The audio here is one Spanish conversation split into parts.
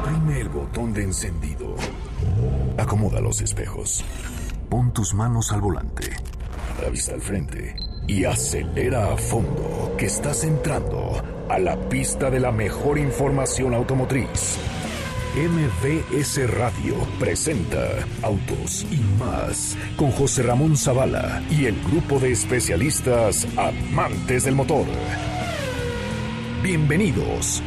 Oprime el botón de encendido. Acomoda los espejos. Pon tus manos al volante. La vista al frente. Y acelera a fondo, que estás entrando a la pista de la mejor información automotriz. MVS Radio presenta Autos y Más con José Ramón Zavala y el grupo de especialistas amantes del motor. Bienvenidos.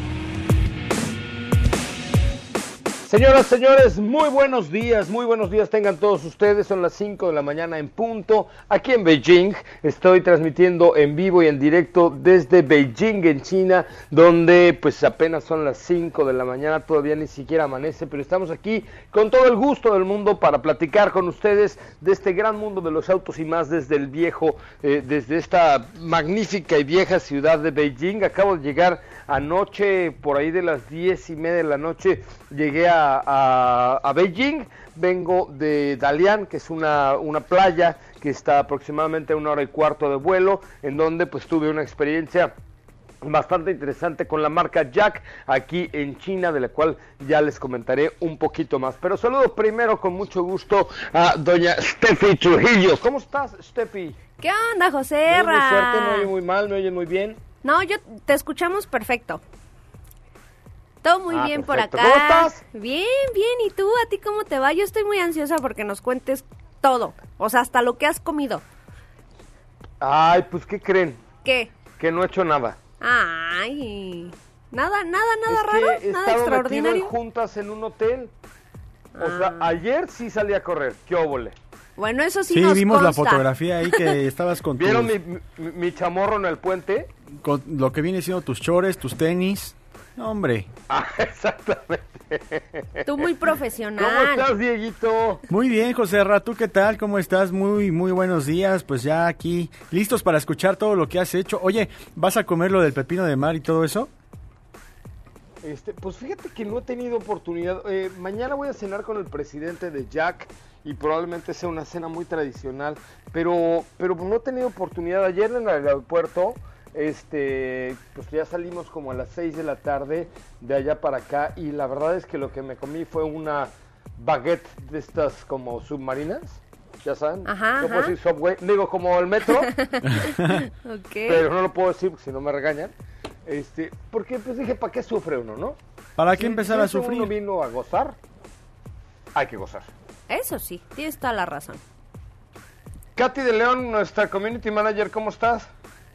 Señoras, señores, muy buenos días tengan todos ustedes. Son las 5 de la mañana en punto, aquí en Beijing. Estoy transmitiendo en vivo y en directo desde Beijing, en China, donde pues apenas son las 5 de la mañana, todavía ni siquiera amanece, pero estamos aquí con todo el gusto del mundo para platicar con ustedes de este gran mundo de los autos y más desde el viejo, desde esta magnífica y vieja ciudad de Beijing. Acabo de llegar anoche, por ahí de las 10:30 de la noche, llegué a Beijing. Vengo de Dalian, que es una playa que está aproximadamente a 1 hora y cuarto de vuelo, en donde pues tuve una experiencia bastante interesante con la marca Jack aquí en China, de la cual ya les comentaré un poquito más. Pero saludo primero con mucho gusto a doña Steffi Trujillo. ¿Cómo estás, Steffi? ¿Qué onda, José? Muy fuerte, no oye muy mal, me oye muy bien. No, te escuchamos perfecto. Todo muy bien perfecto. por acá. ¿Cómo estás? Bien. ¿Y tú? ¿A ti cómo te va? Yo estoy muy ansiosa porque nos cuentes todo. O sea, hasta lo que has comido. Ay, pues, ¿qué creen? ¿Qué? Que no he hecho nada. Ay, nada Es raro, que he nada estado extraordinario. metido en juntas en un hotel. O sea, ayer sí salí a correr. ¿Qué óvole? Bueno, eso sí Sí, nos vimos la consta. fotografía ahí que estabas con ¿Vieron mi chamorro en el puente? con lo que viene siendo tus chores, tus tenis. No, hombre. Exactamente. Tú muy profesional. ¿Cómo estás, Dieguito? Muy bien, José Ra, ¿tú qué tal? ¿Cómo estás? Muy buenos días. Pues ya aquí, listos para escuchar todo lo que has hecho. Oye, ¿vas a comer lo del pepino de mar y todo eso? Pues fíjate que no he tenido oportunidad. Mañana voy a cenar con el presidente de Jack y probablemente sea una cena muy tradicional, pero no he tenido oportunidad. Ayer en el aeropuerto, pues ya salimos como a las 6 de la tarde de allá para acá, y la verdad es que lo que me comí fue una baguette de estas como submarinas, ya saben. Ajá. No puedo decir Subway, digo como el metro. Okay. Pero no lo puedo decir porque si no me regañan. Porque pues dije, ¿para qué sufre uno, no? ¿Para qué empezar a sufrir? Si uno vino a gozar, hay que gozar. Eso sí, tienes toda la razón. Katy de León, nuestra community manager, ¿cómo estás?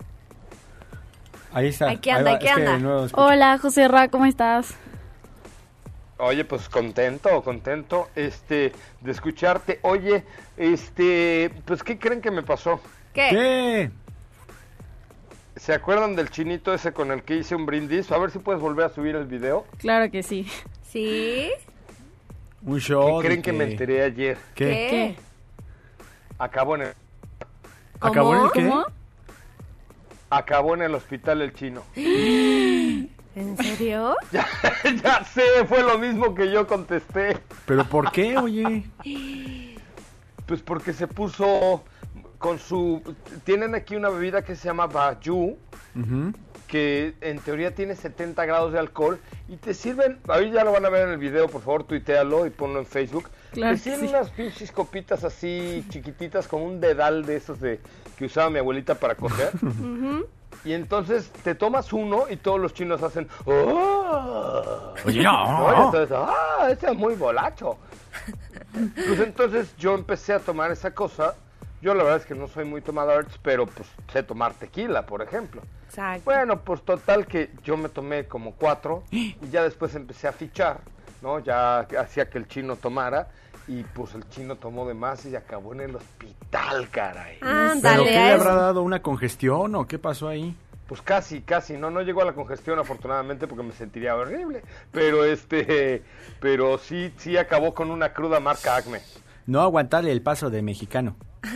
Ahí está. ¿Qué anda? Es que anda? de nuevo escucho. Hola, José Ra, ¿cómo estás? Oye, pues contento de escucharte. Oye, pues ¿qué creen que me pasó? ¿Qué? ¿Se acuerdan del chinito ese con el que hice un brindis? A ver si puedes volver a subir el video. Claro que sí. ¿Sí? Un show. ¿Qué creen que me enteré ayer? ¿Qué? Acabó en el... ¿Acabó en el qué? ¿Cómo? Acabó en el hospital el chino. ¿En serio? Ya sé, fue lo mismo que yo contesté. ¿Pero por qué, oye? Pues porque se puso con tienen aquí una bebida que se llama Baijiu, que en teoría tiene 70 grados de alcohol, y te sirven, ahí ya lo van a ver en el video, por favor, tuitealo y ponlo en Facebook. Claro te que sirven sí. unas pinches copitas así chiquititas, como un dedal de esos que usaba mi abuelita para coger. Y entonces te tomas uno y todos los chinos hacen ¡oh! Oye, Y no. entonces, ese es muy bolacho. Pues entonces yo empecé a tomar esa cosa. Yo la verdad es que no soy muy tomador, pero pues sé tomar tequila, por ejemplo. Exacto. Bueno, pues total que yo me tomé como 4 y ya después empecé a fichar, ¿no? Ya hacía que el chino tomara y pues el chino tomó de más y acabó en el hospital, caray. Ándale. ¿Pero qué le a habrá eso. dado? ¿Una congestión o qué pasó ahí? Pues casi, no llegó a la congestión afortunadamente porque me sentiría horrible, pero pero sí acabó con una cruda marca Acme. No aguantarle el paso de mexicano.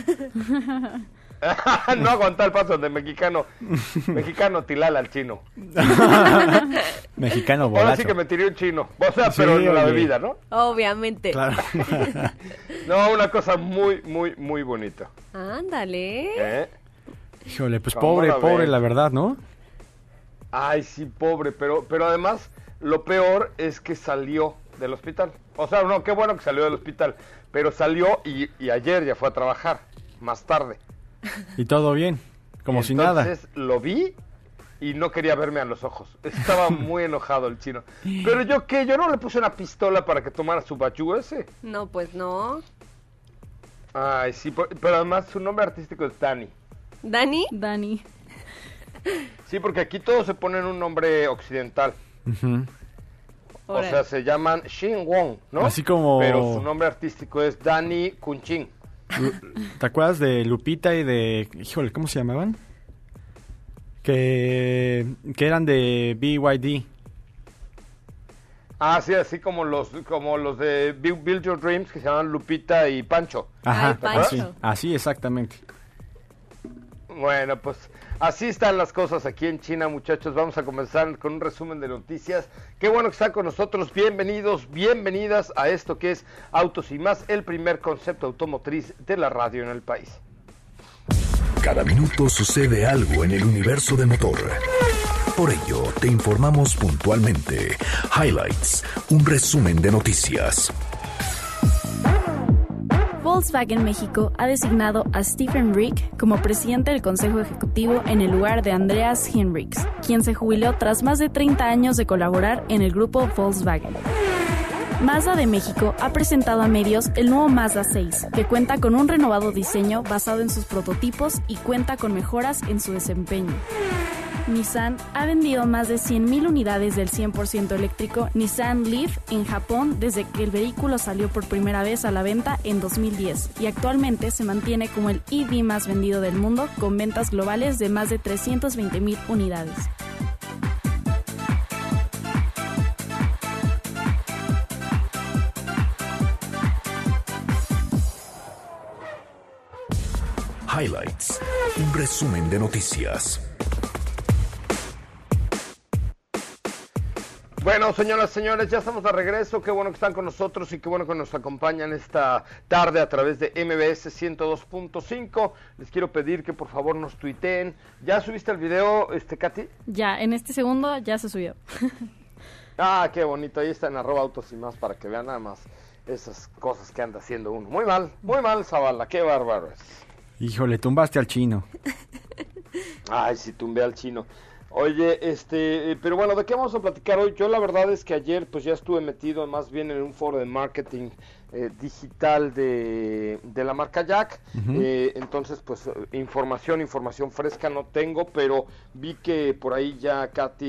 No aguantar el paso de mexicano tilala al chino. Mexicano Ahora bolacho. sí que me tiré un chino, o sea, Sí, pero en la oye. bebida, ¿no? Obviamente. Claro. No, una cosa muy, muy, muy bonita. Ándale. ¿Eh? Híjole, pues ¿Cómo la pobre ves? la verdad, ¿no? Ay, sí, pobre, pero además lo peor es que salió del hospital. O sea, no, qué bueno que salió del hospital, pero salió y ayer ya fue a trabajar, más tarde. Y todo bien, como si nada. Entonces lo vi y no quería verme a los ojos. Estaba muy enojado el chino. Pero yo no le puse una pistola para que tomara su bachú ese. No, pues no. Ay, sí, pero además su nombre artístico es Dani. ¿Dani? Dani. Sí, porque aquí todos se ponen un nombre occidental. Ujú. O sea, se llaman Shin Wong, ¿no? Así como- Pero su nombre artístico es Dani Kunchin. ¿Te acuerdas de Lupita y de... Híjole, ¿cómo se llamaban? Que eran de BYD. Ah, sí, así como los de Build Your Dreams, que se llaman Lupita y Pancho. Ajá, Ay, así, Pancho. así exactamente. Bueno, pues así están las cosas aquí en China, muchachos. Vamos a comenzar con un resumen de noticias. Qué bueno que están con nosotros. Bienvenidos, bienvenidas a esto que es Autos y Más, el primer concepto automotriz de la radio en el país. Cada minuto sucede algo en el universo del motor. Por ello, te informamos puntualmente. Highlights, un resumen de noticias. Volkswagen México ha designado a Stephen Rick como presidente del Consejo Ejecutivo en el lugar de Andreas Henriks, quien se jubiló tras más de 30 años de colaborar en el grupo Volkswagen. Mazda de México ha presentado a medios el nuevo Mazda 6, que cuenta con un renovado diseño basado en sus prototipos y cuenta con mejoras en su desempeño. Nissan ha vendido más de 100,000 unidades del 100% eléctrico Nissan Leaf en Japón desde que el vehículo salió por primera vez a la venta en 2010 y actualmente se mantiene como el EV más vendido del mundo con ventas globales de más de 320,000 unidades. Highlights, un resumen de noticias. Bueno, señoras, señores, ya estamos de regreso. Qué bueno que están con nosotros y qué bueno que nos acompañan esta tarde a través de MBS 102.5. Les quiero pedir que por favor nos tuiteen. ¿Ya subiste el video, Katy? Ya, en este segundo ya se subió. Ah, qué bonito. Ahí está en @autos y más para que vean nada más esas cosas que anda haciendo uno. Muy mal, Zavala. Qué bárbaro es. Híjole, tumbaste al chino. Ay, sí, tumbé al chino. Oye, pero bueno, ¿de qué vamos a platicar hoy? Yo la verdad es que ayer pues ya estuve metido más bien en un foro de marketing digital de la marca Jack. Entonces pues información fresca no tengo, pero vi que por ahí ya Katy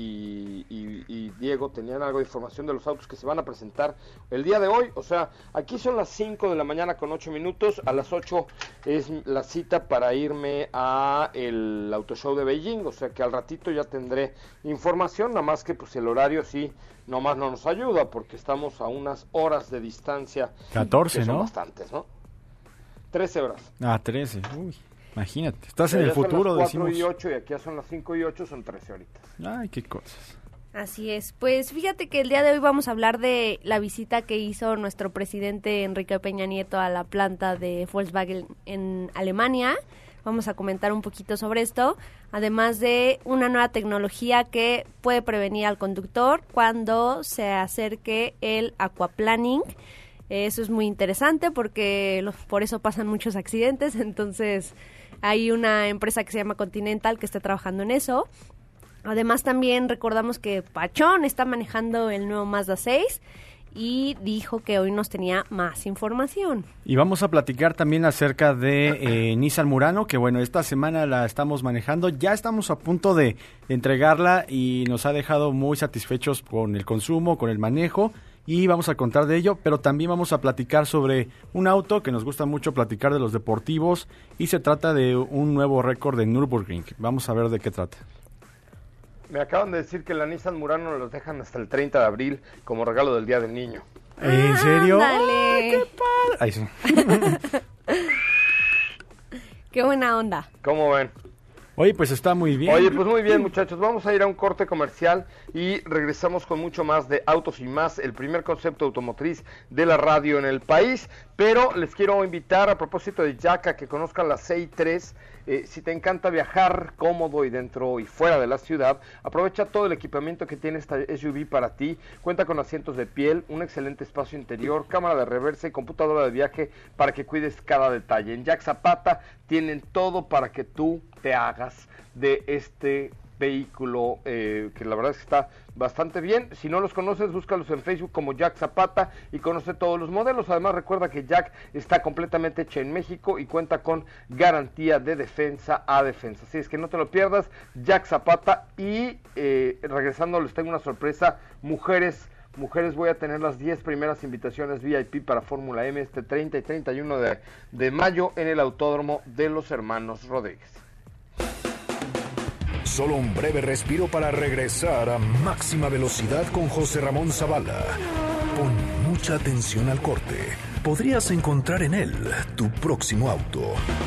y Diego tenían algo de información de los autos que se van a presentar el día de hoy. O sea, aquí son las 5 de la mañana con 8 minutos, a las 8 es la cita para irme a el Auto Show de Beijing, o sea que al ratito ya tendré información, nada más que pues el horario sí, nomás no nos ayuda porque estamos a unas horas de distancia. 14, que son ¿no? bastantes, ¿no? 13 horas. Ah, 13. Uy, imagínate. Estás en Ya el son futuro, las 4 decimos. y 8 y aquí ya son las 5 y 8, son 13 horitas. Ay, qué cosas. Así es. Pues fíjate que el día de hoy vamos a hablar de la visita que hizo nuestro presidente Enrique Peña Nieto a la planta de Volkswagen en Alemania. Vamos a comentar un poquito sobre esto, además de una nueva tecnología que puede prevenir al conductor cuando se acerque el aquaplaning. Eso es muy interesante porque por eso pasan muchos accidentes, entonces hay una empresa que se llama Continental que está trabajando en eso. Además también recordamos que Pachón está manejando el nuevo Mazda 6 y dijo que hoy nos tenía más información. Y vamos a platicar también acerca de Nissan Murano, que bueno, esta semana la estamos manejando, ya estamos a punto de entregarla y nos ha dejado muy satisfechos con el consumo, con el manejo, y vamos a contar de ello, pero también vamos a platicar sobre un auto que nos gusta mucho platicar de los deportivos, y se trata de un nuevo récord de Nürburgring. Vamos a ver de qué trata. Me acaban de decir que la Nissan Murano los dejan hasta el 30 de abril como regalo del Día del Niño. ¿En serio? Ándale. ¡Ay, qué padre! Ay, sí. Qué buena onda. ¿Cómo ven? Oye, pues está muy bien. Oye, pues muy bien, muchachos. Vamos a ir a un corte comercial y regresamos con mucho más de Autos y Más, el primer concepto automotriz de la radio en el país. Pero les quiero invitar, a propósito de Jack, a que conozcan la CI3. Si te encanta viajar cómodo y dentro y fuera de la ciudad, aprovecha todo el equipamiento que tiene esta SUV para ti. Cuenta con asientos de piel, un excelente espacio interior, cámara de reversa y computadora de viaje para que cuides cada detalle. En Jack Zapata tienen todo para que tú te hagas de este vehículo, que la verdad es que está bastante bien. Si no los conoces, búscalos en Facebook como Jack Zapata y conoce todos los modelos. Además, recuerda que Jack está completamente hecha en México y cuenta con garantía de defensa a defensa. Así es que no te lo pierdas, Jack Zapata. Y regresando, les tengo una sorpresa. Mujeres, voy a tener las 10 primeras invitaciones VIP para Fórmula M este 30 y 31 de mayo en el Autódromo de los Hermanos Rodríguez. Solo un breve respiro para regresar a máxima velocidad con José Ramón Zavala. Pon mucha atención al corte. Podrías encontrar en él tu próximo auto.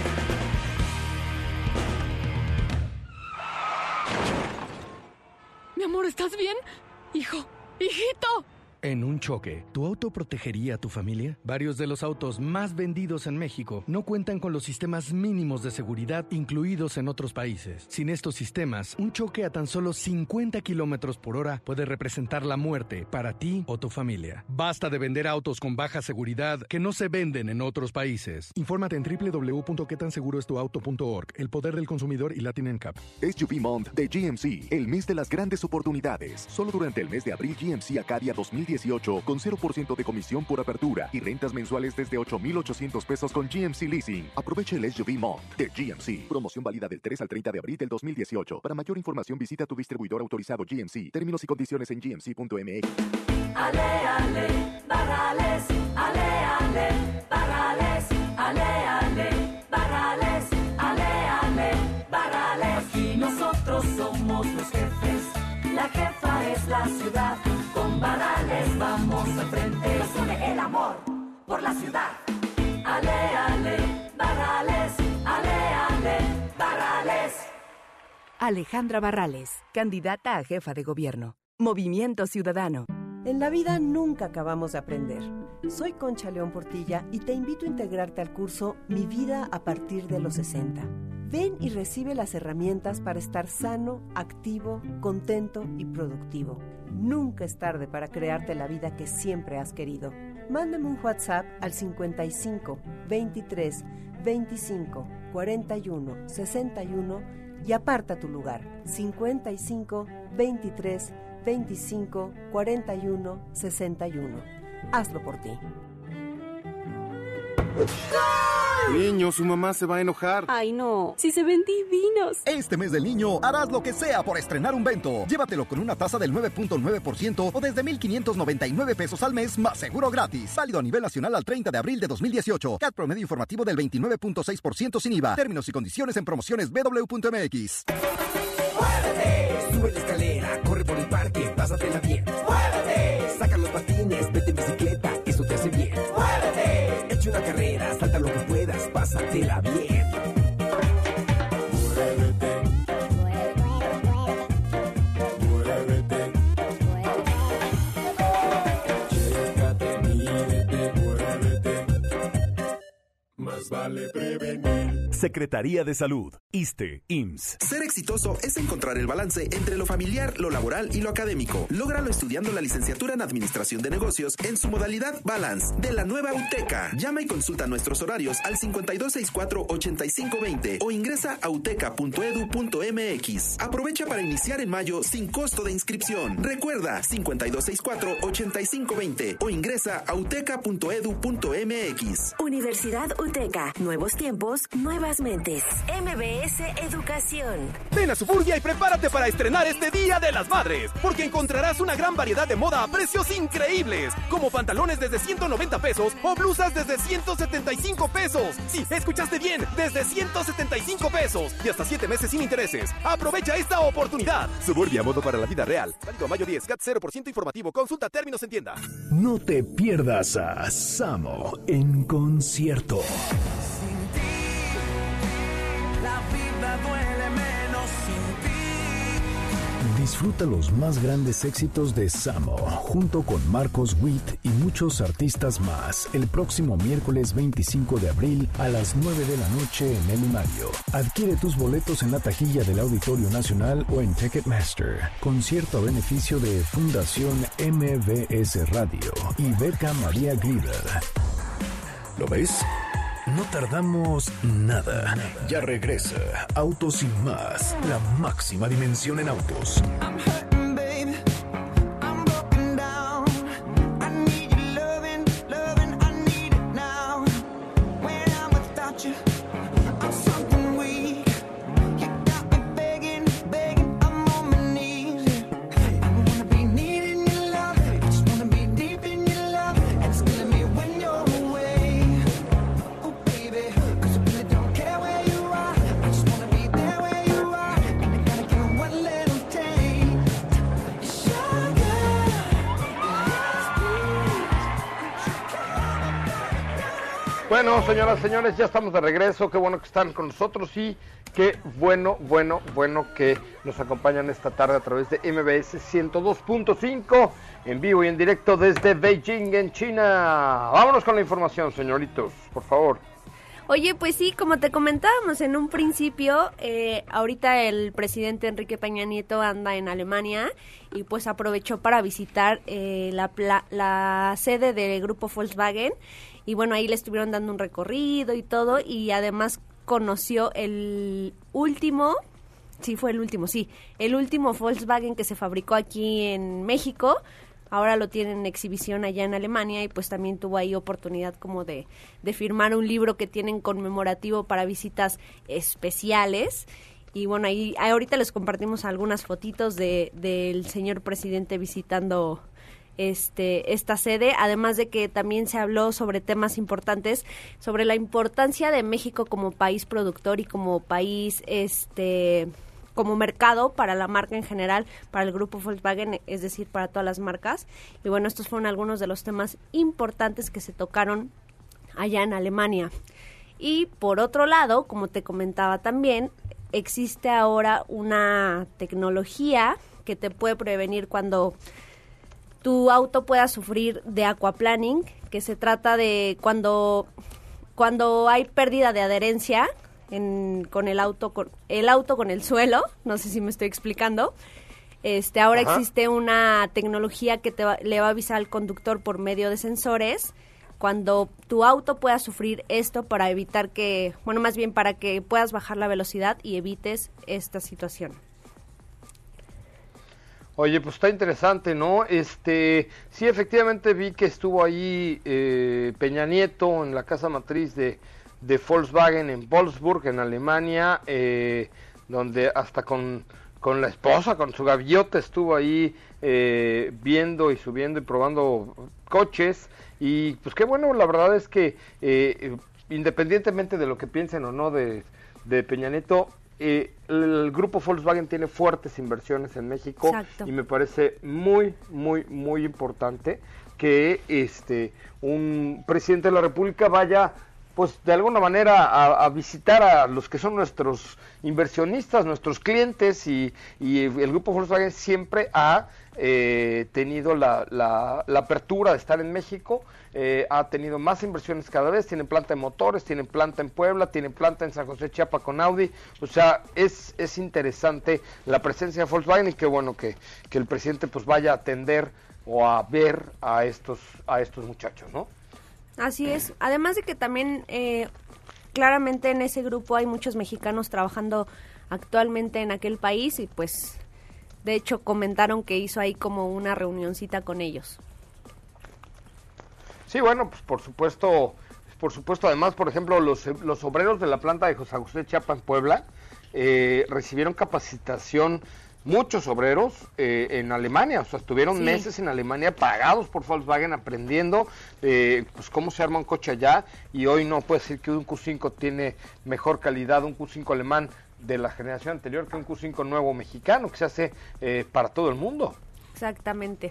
Mi amor, ¿estás bien? Hijo, hijito. En un choque, ¿tu auto protegería a tu familia? Varios de los autos más vendidos en México no cuentan con los sistemas mínimos de seguridad incluidos en otros países. Sin estos sistemas, un choque a tan solo 50 kilómetros por hora puede representar la muerte para ti o tu familia. Basta de vender autos con baja seguridad que no se venden en otros países. Infórmate en www.quetanseguroestuauto.org. El poder del consumidor y Latin NCAP. SUV Month de GMC, el mes de las grandes oportunidades. Solo durante el mes de abril, GMC Acadia 2018 con 0% de comisión por apertura y rentas mensuales desde 8,800 pesos con GMC Leasing. Aproveche el SUV Month de GMC. Promoción válida del 3 al 30 de abril del 2018. Para mayor información visita tu distribuidor autorizado GMC. Términos y condiciones en gmc.mx. Ale, ale, Barrales. Ale, ale, Barrales. Ale, ale, Barrales. Ale, ale, Barrales. Aquí nosotros somos los jefes. La jefa es la ciudad. Con Barrales vamos al frente. Nos une el amor por la ciudad. Ale, ale, Barrales. Ale, ale, Barrales. Alejandra Barrales, candidata a jefa de gobierno. Movimiento Ciudadano. En la vida nunca acabamos de aprender. Soy Concha León Portilla y te invito a integrarte al curso Mi Vida a partir de los 60. Ven y recibe las herramientas para estar sano, activo, contento y productivo. Nunca es tarde para crearte la vida que siempre has querido. Mándame un WhatsApp al 55 23 25 41 61 y aparta tu lugar. 55 23 25 41 61. Hazlo por ti. Niño, su mamá se va a enojar. Ay, no, si se ven divinos. Este mes del niño harás lo que sea por estrenar un Bento. Llévatelo con una tasa del 9.9% o desde 1,599 pesos al mes más seguro gratis. Válido a nivel nacional al 30 de abril de 2018. CAT promedio informativo del 29.6% sin IVA. Términos y condiciones en promociones www.mx. ¡Muévete! Sube la escalera, corre por el parque, pásatela bien. ¡Muévete! Saca los patines, vete en bicicleta, eso te hace bien. ¡Muévete! Echa una carrera, salta lo que puedas, pásatela bien. Muévete. Muévete. Chécate, mídete, muévete. Más vale prevenir. Secretaría de Salud, ISSSTE, IMSS. Ser exitoso es encontrar el balance entre lo familiar, lo laboral y lo académico. Lógralo estudiando la licenciatura en Administración de Negocios en su modalidad Balance de la nueva UTECA. Llama y consulta nuestros horarios al 5264-8520 o ingresa a uteca.edu.mx. Aprovecha para iniciar en mayo sin costo de inscripción. Recuerda 5264-8520 o ingresa a uteca.edu.mx. Universidad UTECA. Nuevos tiempos, nuevas mentes. MBS Educación. Ven a Suburbia y prepárate para estrenar este Día de las Madres, porque encontrarás una gran variedad de moda a precios increíbles, como pantalones desde 190 pesos o blusas desde 175 pesos. Sí, escuchaste bien, desde 175 pesos y hasta 7 meses sin intereses. Aprovecha esta oportunidad. Suburbia, modo para la vida real. Válido mayo 10, CAT 0% informativo. Consulta términos en tienda. No te pierdas a Samo en concierto. La vida duele menos sin ti. Disfruta los más grandes éxitos de Samo, junto con Marcos Witt y muchos artistas más, el próximo miércoles 25 de abril a las 9 de la noche en El Mario. Adquiere tus boletos en la taquilla del Auditorio Nacional o en Ticketmaster. Concierto a beneficio de Fundación MBS Radio y Beca María Glitter. ¿Lo ves? No tardamos nada. Ya regresa Autos y Más, la máxima dimensión en autos. Bueno, señoras, señores, ya estamos de regreso. Qué bueno que están con nosotros y qué bueno que nos acompañan esta tarde a través de MBS 102.5 en vivo y en directo desde Beijing, en China. Vámonos con la información, señoritos, por favor. Oye, pues sí, como te comentábamos en un principio, ahorita el presidente Enrique Peña Nieto anda en Alemania y pues aprovechó para visitar la sede del grupo Volkswagen. Y bueno, ahí le estuvieron dando un recorrido y todo, y además conoció el último Volkswagen que se fabricó aquí en México. Ahora lo tienen en exhibición allá en Alemania y pues también tuvo ahí oportunidad como de firmar un libro que tienen conmemorativo para visitas especiales. Y bueno, ahí ahorita les compartimos algunas fotitos del señor presidente visitando esta sede, además de que también se habló sobre temas importantes, sobre la importancia de México como país productor y como país, como mercado para la marca en general, para el grupo Volkswagen, es decir, para todas las marcas. Y bueno, estos fueron algunos de los temas importantes que se tocaron allá en Alemania. Y por otro lado, como te comentaba también, existe ahora una tecnología que te puede prevenir cuando tu auto pueda sufrir de aquaplaning, que se trata de cuando hay pérdida de adherencia con el auto con el suelo. No sé si me estoy explicando. Ahora existe una tecnología que le va a avisar al conductor por medio de sensores cuando tu auto pueda sufrir esto, para evitar para que puedas bajar la velocidad y evites esta situación. Oye, pues está interesante, ¿no? Sí, efectivamente vi que estuvo ahí Peña Nieto en la casa matriz de Volkswagen en Wolfsburg, en Alemania, donde hasta con la esposa, con su gaviota, estuvo ahí viendo y subiendo y probando coches. Y pues qué bueno, la verdad es que independientemente de lo que piensen o no de Peña Nieto, el grupo Volkswagen tiene fuertes inversiones en México. Exacto. Y me parece muy importante que un presidente de la República vaya, pues de alguna manera a visitar a los que son nuestros inversionistas, nuestros clientes, y el grupo Volkswagen siempre ha tenido la apertura de estar en México. Ha tenido más inversiones cada vez, tienen planta de motores, tienen planta en Puebla, tienen planta en San José Chiapa con Audi. O sea, es interesante la presencia de Volkswagen, y qué bueno que el presidente pues vaya a atender o a ver a estos muchachos, ¿no? Así es, además de que también claramente en ese grupo hay muchos mexicanos trabajando actualmente en aquel país, y pues de hecho comentaron que hizo ahí como una reunioncita con ellos. Sí, bueno, pues por supuesto, además, por ejemplo, los obreros de la planta de San José Chiapa en Puebla recibieron capacitación, muchos obreros en Alemania, o sea, estuvieron meses en Alemania pagados por Volkswagen aprendiendo pues cómo se arma un coche allá, y hoy no puede decir que un Q5 tiene mejor calidad, un Q5 alemán de la generación anterior, que un Q5 nuevo mexicano que se hace para todo el mundo. Exactamente.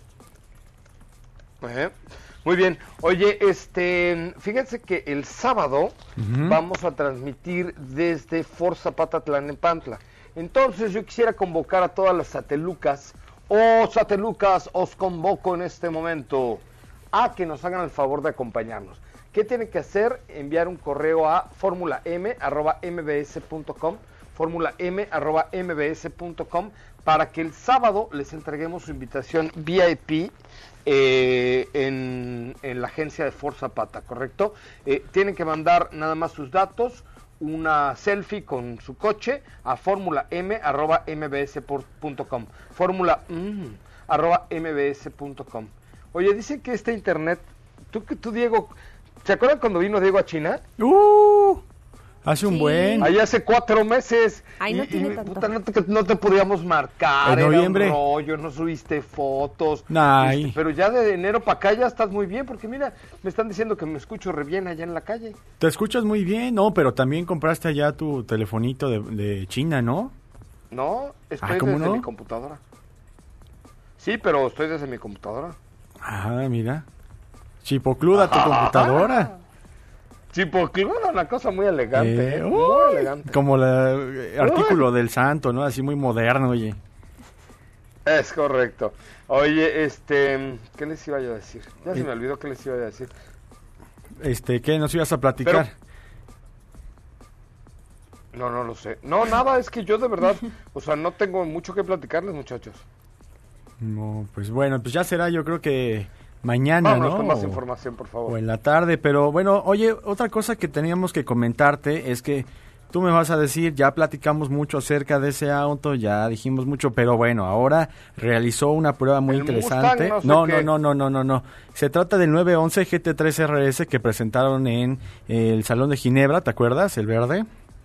Muy bien. Oye, fíjense que el sábado vamos a transmitir desde Ford Zapata Tlalnepantla. Entonces yo quisiera convocar a todas las satelucas. Satelucas, os convoco en este momento a que nos hagan el favor de acompañarnos. ¿Qué tienen que hacer? Enviar un correo a formulam@mbs.com, formulam@mbs.com, para que el sábado les entreguemos su invitación VIP en la agencia de Ford Zapata, ¿correcto? Tienen que mandar nada más sus datos, una selfie con su coche a formulam@mbs.com, formulam@mbs.com. Oye, dicen que este internet, tú Diego, ¿se acuerdan cuando vino Diego a China? Hace un buen... Ahí hace 4 meses. Ay, no tiene tanto. Puta, no te podíamos marcar. En noviembre. Era un rollo, no subiste fotos. Ay. Pero ya de enero para acá ya estás muy bien, porque mira, me están diciendo que me escucho re bien allá en la calle. Te escuchas muy bien, no, pero también compraste allá tu telefonito de China, ¿no? No, estoy ¿cómo desde no? mi computadora. Sí, pero estoy desde mi computadora. Ah, mira. Chipocluda tu computadora. Chipocluda, una cosa muy elegante, muy elegante. Como el artículo del santo, ¿no? Así muy moderno, oye. Es correcto. Oye, ¿qué les iba yo a decir? Ya se me olvidó qué les iba a decir. ¿Qué nos ibas a platicar? No lo sé. No, nada, es que yo de verdad, o sea, no tengo mucho que platicarles, muchachos. No, pues bueno, pues ya será, yo creo que mañana, vámonos, ¿no? Con más información, por favor. O en la tarde, pero bueno, oye, otra cosa que teníamos que comentarte es que tú me vas a decir, ya platicamos mucho acerca de ese auto, ya dijimos mucho, pero bueno, ahora realizó una prueba muy interesante. Mustang, no. Se trata del 911 GT3 RS que presentaron en el Salón de Ginebra, ¿te acuerdas? El verde.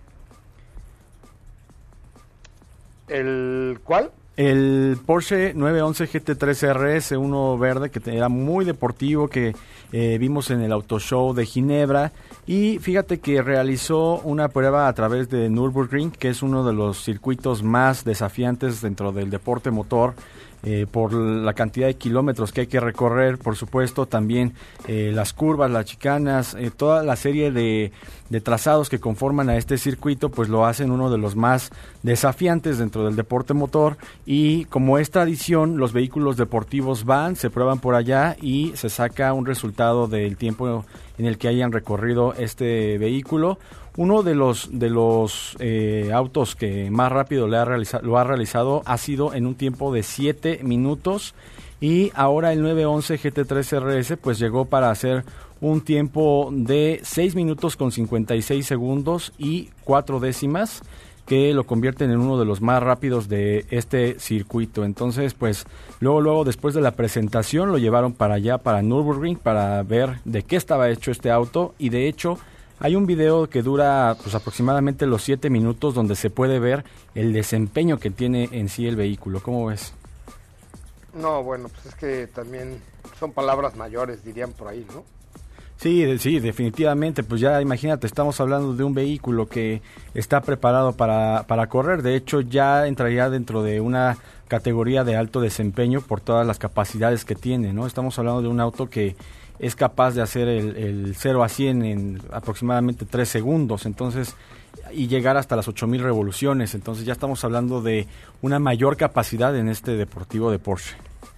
¿El cuál? El Porsche 911 GT3 RS, uno verde que era muy deportivo, que vimos en el Auto Show de Ginebra. Y fíjate que realizó una prueba a través de Nürburgring, que es uno de los circuitos más desafiantes dentro del deporte motor, por la cantidad de kilómetros que hay que recorrer, por supuesto, también las curvas, las chicanas, toda la serie de trazados que conforman a este circuito, pues lo hacen uno de los más desafiantes dentro del deporte motor. Y como es tradición, los vehículos deportivos se prueban por allá y se saca un resultado del tiempo en el que hayan recorrido este vehículo. Uno de los autos que más rápido lo ha realizado ha sido en un tiempo de 7 minutos, y ahora el 911 GT3 RS pues llegó para hacer un tiempo de 6 minutos con 56 segundos y 4 décimas, que lo convierten en uno de los más rápidos de este circuito. Entonces, pues, luego después de la presentación lo llevaron para allá, para Nürburgring, para ver de qué estaba hecho este auto, y de hecho hay un video que dura pues aproximadamente los 7 minutos donde se puede ver el desempeño que tiene en sí el vehículo. ¿Cómo ves? No, bueno, pues es que también son palabras mayores, dirían por ahí, ¿no? Sí, definitivamente, pues ya imagínate, estamos hablando de un vehículo que está preparado para correr. De hecho, ya entraría dentro de una categoría de alto desempeño por todas las capacidades que tiene, ¿no? Estamos hablando de un auto que es capaz de hacer el 0 a 100 en aproximadamente 3 segundos, entonces, y llegar hasta las 8,000 revoluciones. Entonces ya estamos hablando de una mayor capacidad en este deportivo de Porsche.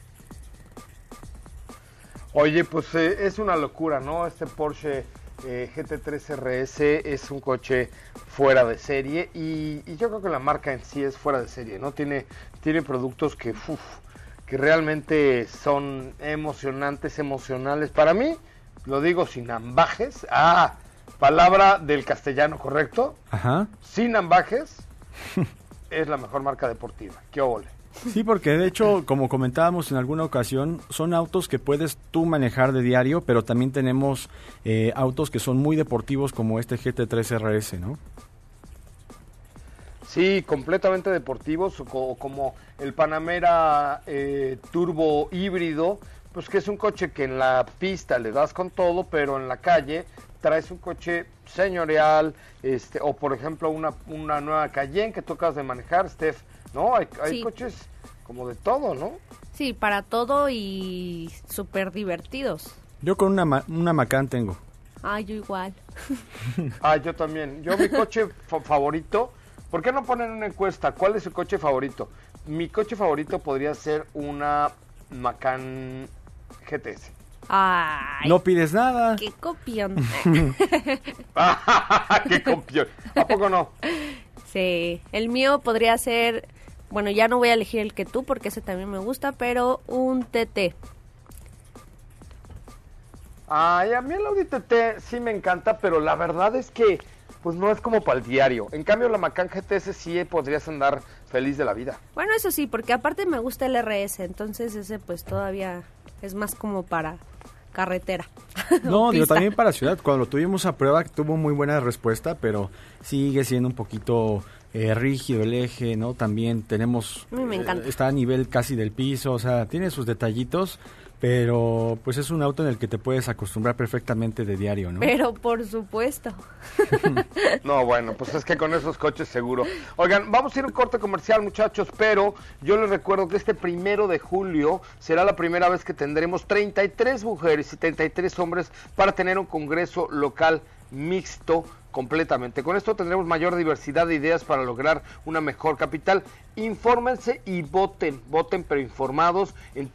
Oye, pues es una locura, ¿no? Este Porsche GT3 RS es un coche fuera de serie, y yo creo que la marca en sí es fuera de serie, ¿no? Tiene productos que realmente son emocionantes, emocionales. Para mí, lo digo sin ambajes, palabra del castellano, ¿correcto? Ajá. Sin ambajes, es la mejor marca deportiva. ¡Qué óvole! Sí, porque de hecho, como comentábamos en alguna ocasión, son autos que puedes tú manejar de diario, pero también tenemos autos que son muy deportivos como este GT3 RS, ¿no? Sí, completamente deportivos, como el Panamera turbo híbrido, pues que es un coche que en la pista le das con todo, pero en la calle traes un coche señorial, o por ejemplo una nueva Cayenne que tú acabas de manejar, Steph, ¿no? Hay sí, coches como de todo, ¿no? Sí, para todo y súper divertidos. Yo con una Macan tengo. Yo igual. Yo también. Yo mi coche favorito, ¿Por qué no ponen una encuesta? ¿Cuál es su coche favorito? Mi coche favorito podría ser una Macan GTS. Ay, No pides nada. qué copión. ¡Qué copión! ¿A poco no? Sí, el mío podría ser, bueno, ya no voy a elegir el que tú porque ese también me gusta, pero un TT. Ay, a mí el Audi TT sí me encanta, pero la verdad es que pues no es como para el diario. En cambio, la Macan GTS sí podrías andar feliz de la vida. Bueno, eso sí, porque aparte me gusta el RS, entonces ese pues todavía es más como para carretera. No, digo, Pista. también para ciudad. Cuando lo tuvimos a prueba tuvo muy buena respuesta, pero sigue siendo un poquito rígido el eje, ¿no? También tenemos... A mí me encanta. Está a nivel casi del piso, o sea, tiene sus detallitos, pero pues es un auto en el que te puedes acostumbrar perfectamente de diario, ¿no? Pero por supuesto. No, bueno, pues es que con esos coches seguro. Oigan, vamos a ir a un corte comercial, muchachos, pero yo les recuerdo que este 1 de julio será la primera vez que tendremos 33 mujeres y 33 hombres para tener un congreso local mixto completamente. Con esto tendremos mayor diversidad de ideas para lograr una mejor capital. Infórmense y voten pero informados en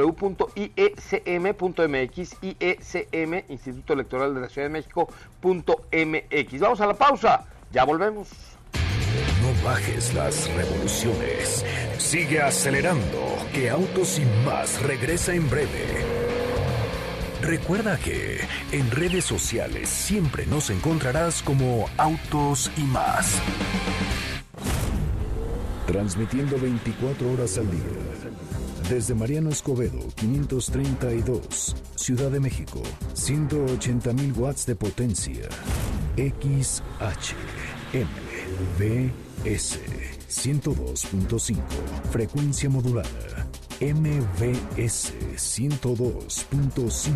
www.iecm.mx, IECM, Instituto Electoral de la Ciudad de México.mx. Vamos a la pausa, ya volvemos. No bajes las revoluciones. Sigue acelerando, que Autos y Más regresa en breve. Recuerda que en redes sociales siempre nos encontrarás como Autos y Más. Transmitiendo 24 horas al día. Desde Mariano Escobedo, 532, Ciudad de México, 180,000 watts de potencia. XHMVS 102.5, frecuencia modulada. MVS 102.5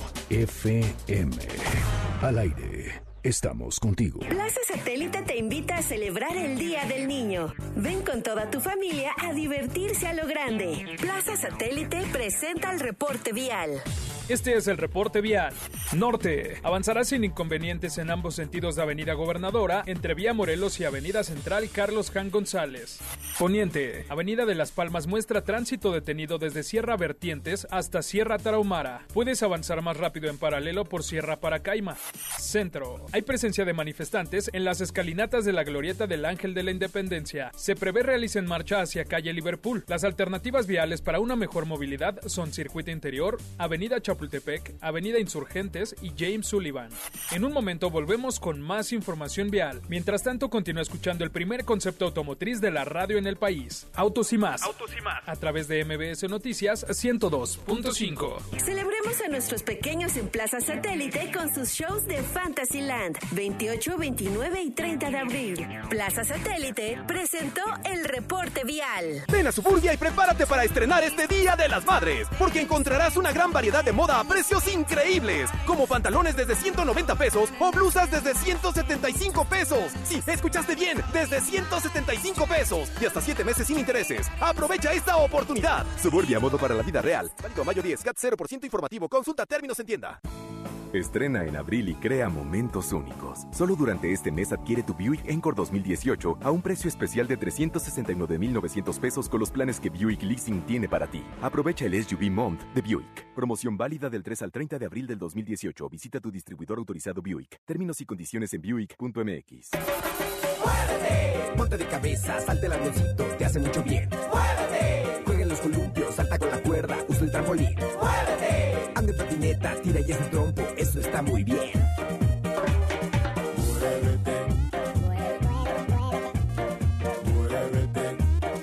FM. Al aire. Estamos contigo. Plaza Satélite te invita a celebrar el Día del Niño. Ven con toda tu familia a divertirse a lo grande. Plaza Satélite presenta el reporte vial. Este es el reporte vial. Norte. Avanzará sin inconvenientes en ambos sentidos de Avenida Gobernadora, entre Vía Morelos y Avenida Central Carlos Jan González. Poniente. Avenida de Las Palmas muestra tránsito detenido desde Sierra Vertientes hasta Sierra Tarahumara. Puedes avanzar más rápido en paralelo por Sierra Paracaima. Centro. Hay presencia de manifestantes en las escalinatas de la glorieta del Ángel de la Independencia. Se prevé realicen marcha hacia calle Liverpool. Las alternativas viales para una mejor movilidad son Circuito Interior, Avenida Chapultepec, Avenida Insurgentes y James Sullivan. En un momento volvemos con más información vial. Mientras tanto, continúa escuchando el primer concepto automotriz de la radio en el país. Autos y Más. A través de MBS Noticias 102.5. Celebremos a nuestros pequeños en Plaza Satélite con sus shows de Fantasyland. 28, 29 y 30 de abril. Plaza Satélite presentó el reporte vial. Ven a Suburbia y prepárate para estrenar este Día de las Madres, porque encontrarás una gran variedad de moda a precios increíbles, como pantalones desde 190 pesos o blusas desde 175 pesos. Sí, escuchaste bien, desde 175 pesos y hasta 7 meses sin intereses. Aprovecha esta oportunidad. Suburbia, modo para la vida real. Válido mayo 10, CAT 0% informativo. Consulta términos en tienda. Estrena en abril y crea momentos únicos. Solo durante este mes adquiere tu Buick Encore 2018 a un precio especial de 369,900 pesos con los planes que Buick Leasing tiene para ti. Aprovecha el SUV Month de Buick. Promoción válida del 3 al 30 de abril del 2018. Visita tu distribuidor autorizado Buick. Términos y condiciones en Buick.mx. ¡Muévete! Ponte de cabeza, salte el avioncito, te hace mucho bien. ¡Muévete! Juega en los columpios, salta con la cuerda, usa el trampolín. ¡Muévete! Anda en patineta, tira y es el trompo, eso está muy bien. Muévete. Muévete.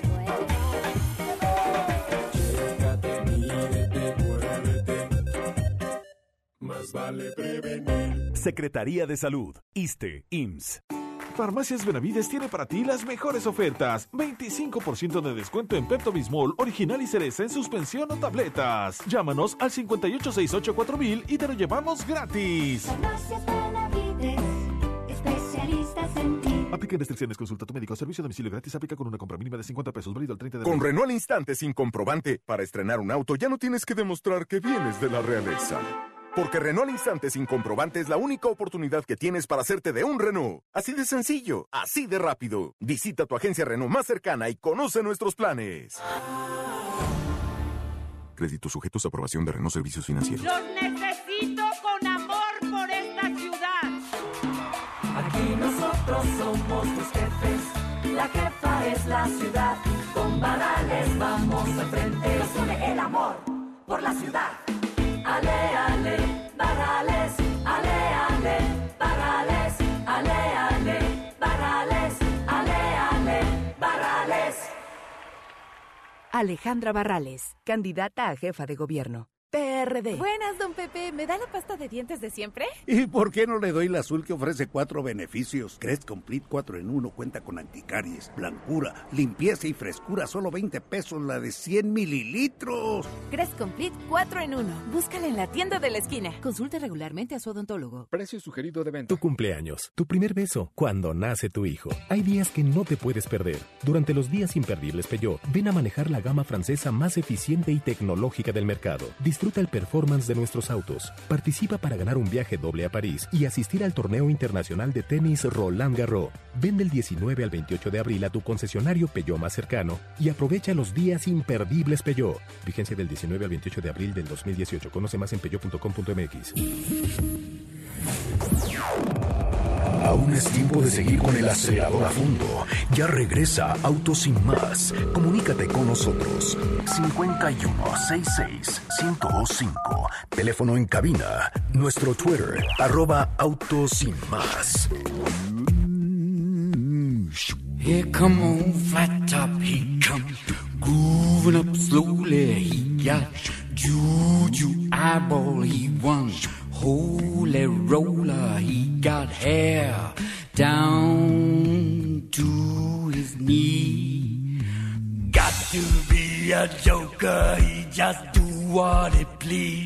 Chécate, mídete, muévete. Más vale prevenir. Secretaría de Salud, ISSSTE, IMSS. Farmacias Benavides tiene para ti las mejores ofertas. 25% de descuento en Pepto-Bismol original y cereza en suspensión o tabletas. Llámanos al 58684000 y te lo llevamos gratis. Farmacias Benavides, especialistas en ti. Aplica restricciones, consulta a tu médico. Servicio a domicilio gratis, aplica con una compra mínima de 50 pesos, válido al 30 de abril. Con Renault al instante sin comprobante, para estrenar un auto ya no tienes que demostrar que vienes de la realeza. Porque Renault al instante sin comprobante es la única oportunidad que tienes para hacerte de un Renault. Así de sencillo, así de rápido. Visita tu agencia Renault más cercana y conoce nuestros planes. Créditos sujetos a aprobación de Renault Servicios Financieros. Los necesito con amor por esta ciudad. Aquí nosotros somos tus jefes. La jefa es la ciudad. Con Barrales vamos al frente. Nos une el amor por la ciudad. Ale, ale, Barrales. Ale, ale, Barrales. Ale, ale, Barrales. Ale, ale, Barrales. Alejandra Barrales, candidata a jefa de gobierno. PRD. Buenas, don Pepe. ¿Me da la pasta de dientes de siempre? ¿Y por qué no le doy la azul que ofrece 4 beneficios? Crest Complete 4 en 1 cuenta con anticaries, blancura, limpieza y frescura. Solo 20 pesos la de 100 mililitros. Crest Complete 4 en 1. Búscala en la tienda de la esquina. Consulte regularmente a su odontólogo. Precio sugerido de venta. Tu cumpleaños, tu primer beso, cuando nace tu hijo. Hay días que no te puedes perder. Durante los días imperdibles Peugeot, ven a manejar la gama francesa más eficiente y tecnológica del mercado. Disfruta el performance de nuestros autos. Participa para ganar un viaje doble a París y asistir al torneo internacional de tenis Roland Garros. Ven del 19 al 28 de abril a tu concesionario Peugeot más cercano y aprovecha los días imperdibles Peugeot. Vigencia del 19 al 28 de abril del 2018. Conoce más en peugeot.com.mx. Aún es tiempo de seguir con el acelerador a fondo. Ya regresa Autos Sin Más. Comunícate con nosotros. 5166-1025. Teléfono en cabina. Nuestro Twitter, @Autos Sin Más. Here come on flat top, he come grooving up slowly. He got juju eyeball, he won holy roller. He got hair down to his knee. Got to be a joker, he just do what he please.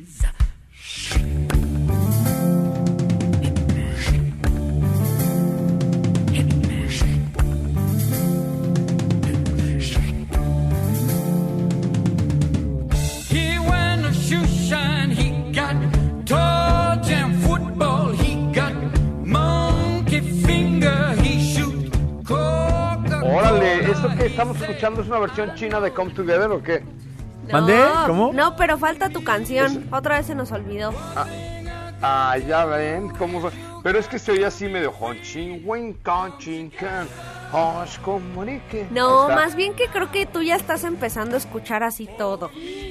Órale, ¿esto que estamos escuchando es una versión china de Come Together o qué? ¿Mandé? ¿Cómo? No, pero falta tu canción. Otra vez se nos olvidó. Ya ven cómo fue. Pero es que se oye así medio No, más bien que creo que tú ya estás empezando a escuchar así todo.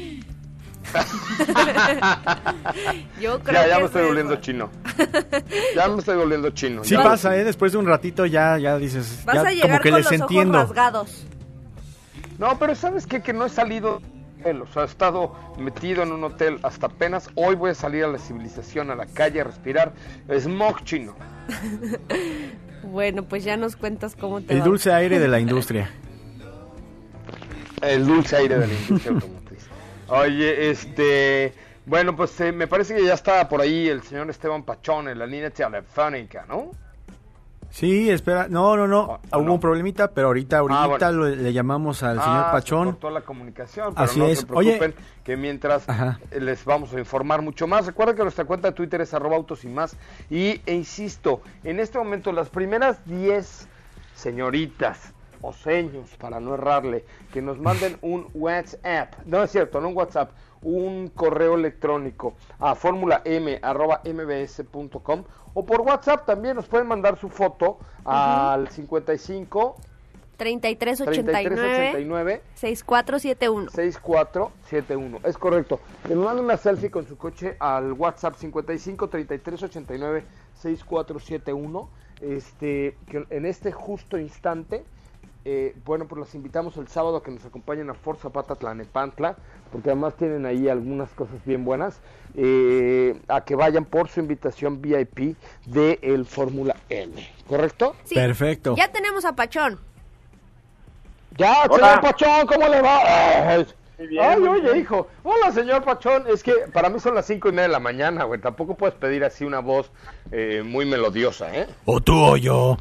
Yo creo ya que me estoy volviendo chino. Ya me estoy volviendo chino. Sí pasa, después de un ratito ya dices, vas ya a llegar como que con les los entiendo. ojos rasgados. No, pero ¿sabes qué? Que no he salido, o sea, he estado metido en un hotel hasta apenas. Hoy voy a salir a la civilización, a la calle, a respirar smog chino. Bueno, pues ya nos cuentas cómo te El va. dulce aire de la industria. El dulce aire de la industria automotriz. Oye, bueno, pues me parece que ya está por ahí el señor Esteban Pachón en la línea telefónica, ¿no? Sí, espera, no, hubo un problemita, pero ahorita bueno. le llamamos al señor Pachón. Se cortó la comunicación, pero Así no es. se preocupen, Oye, que mientras les vamos a informar mucho más. Recuerden que nuestra cuenta de Twitter es @Autos y Más. E insisto, en este momento las primeras 10 señoritas o seños, para no errarle, que nos manden un WhatsApp, no es cierto, no un WhatsApp, un correo electrónico a formula_m@mbs.com, o por WhatsApp también nos pueden mandar su foto al 55 3389 6471. 6471, es correcto. Que nos manden una selfie con su coche al WhatsApp 55 3389 6471. Que en este justo instante, bueno, pues los invitamos el sábado a que nos acompañen a Ford Zapata Tlalnepantla, porque además tienen ahí algunas cosas bien buenas, a que vayan por su invitación VIP de el Fórmula M, ¿correcto? Sí. Perfecto. Ya tenemos a Pachón. Ya, señor Pachón, ¿cómo le va? Muy bien, Ay, muy oye, bien. hijo. Hola, señor Pachón. Es que para mí son las 5:30 de la mañana, güey. Tampoco puedes pedir así una voz muy melodiosa, ¿eh? O tú o yo.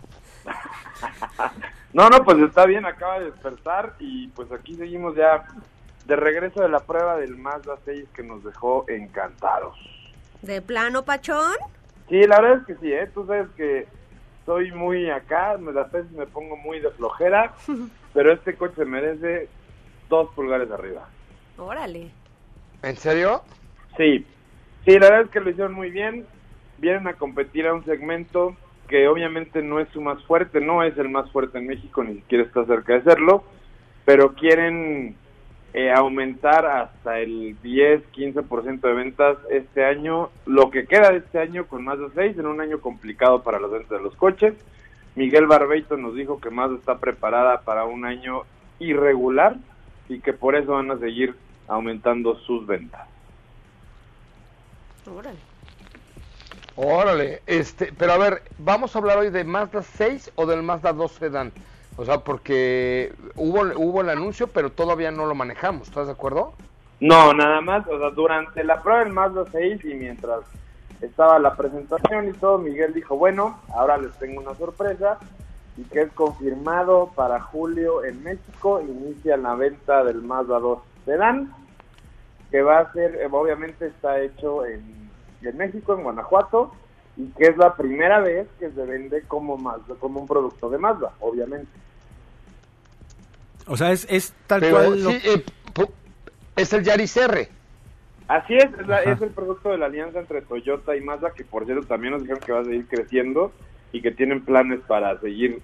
No, pues está bien, acaba de despertar y pues aquí seguimos ya de regreso de la prueba del Mazda 6 que nos dejó encantados. ¿De plano, Pachón? Sí, la verdad es que sí, tú sabes que soy muy acá, las veces me pongo muy de flojera, pero este coche merece 2 pulgares arriba. Órale. ¿En serio? Sí, la verdad es que lo hicieron muy bien, vienen a competir a un segmento que obviamente no es su más fuerte, no es el más fuerte en México, ni siquiera está cerca de serlo, pero quieren aumentar hasta el 10-15% de ventas este año, lo que queda de este año con Mazda 6, en un año complicado para las ventas de los coches. Miguel Barbeito nos dijo que Mazda está preparada para un año irregular y que por eso van a seguir aumentando sus ventas. Órale, pero a ver, ¿vamos a hablar hoy de Mazda 6 o del Mazda 2 Sedán? O sea, porque hubo el anuncio, pero todavía no lo manejamos, ¿estás de acuerdo? No, nada más, o sea, durante la prueba del Mazda 6 y mientras estaba la presentación y todo, Miguel dijo, bueno, ahora les tengo una sorpresa, y que es confirmado para julio en México, inicia la venta del Mazda 2 Sedán, que va a ser, obviamente está hecho en México, en Guanajuato, y que es la primera vez que se vende como Mazda, como un producto de Mazda, obviamente. O sea, es tal pero, cual... Sí, es el Yaris R. Así es el producto de la alianza entre Toyota y Mazda, que por cierto también nos dijeron que va a seguir creciendo y que tienen planes para seguir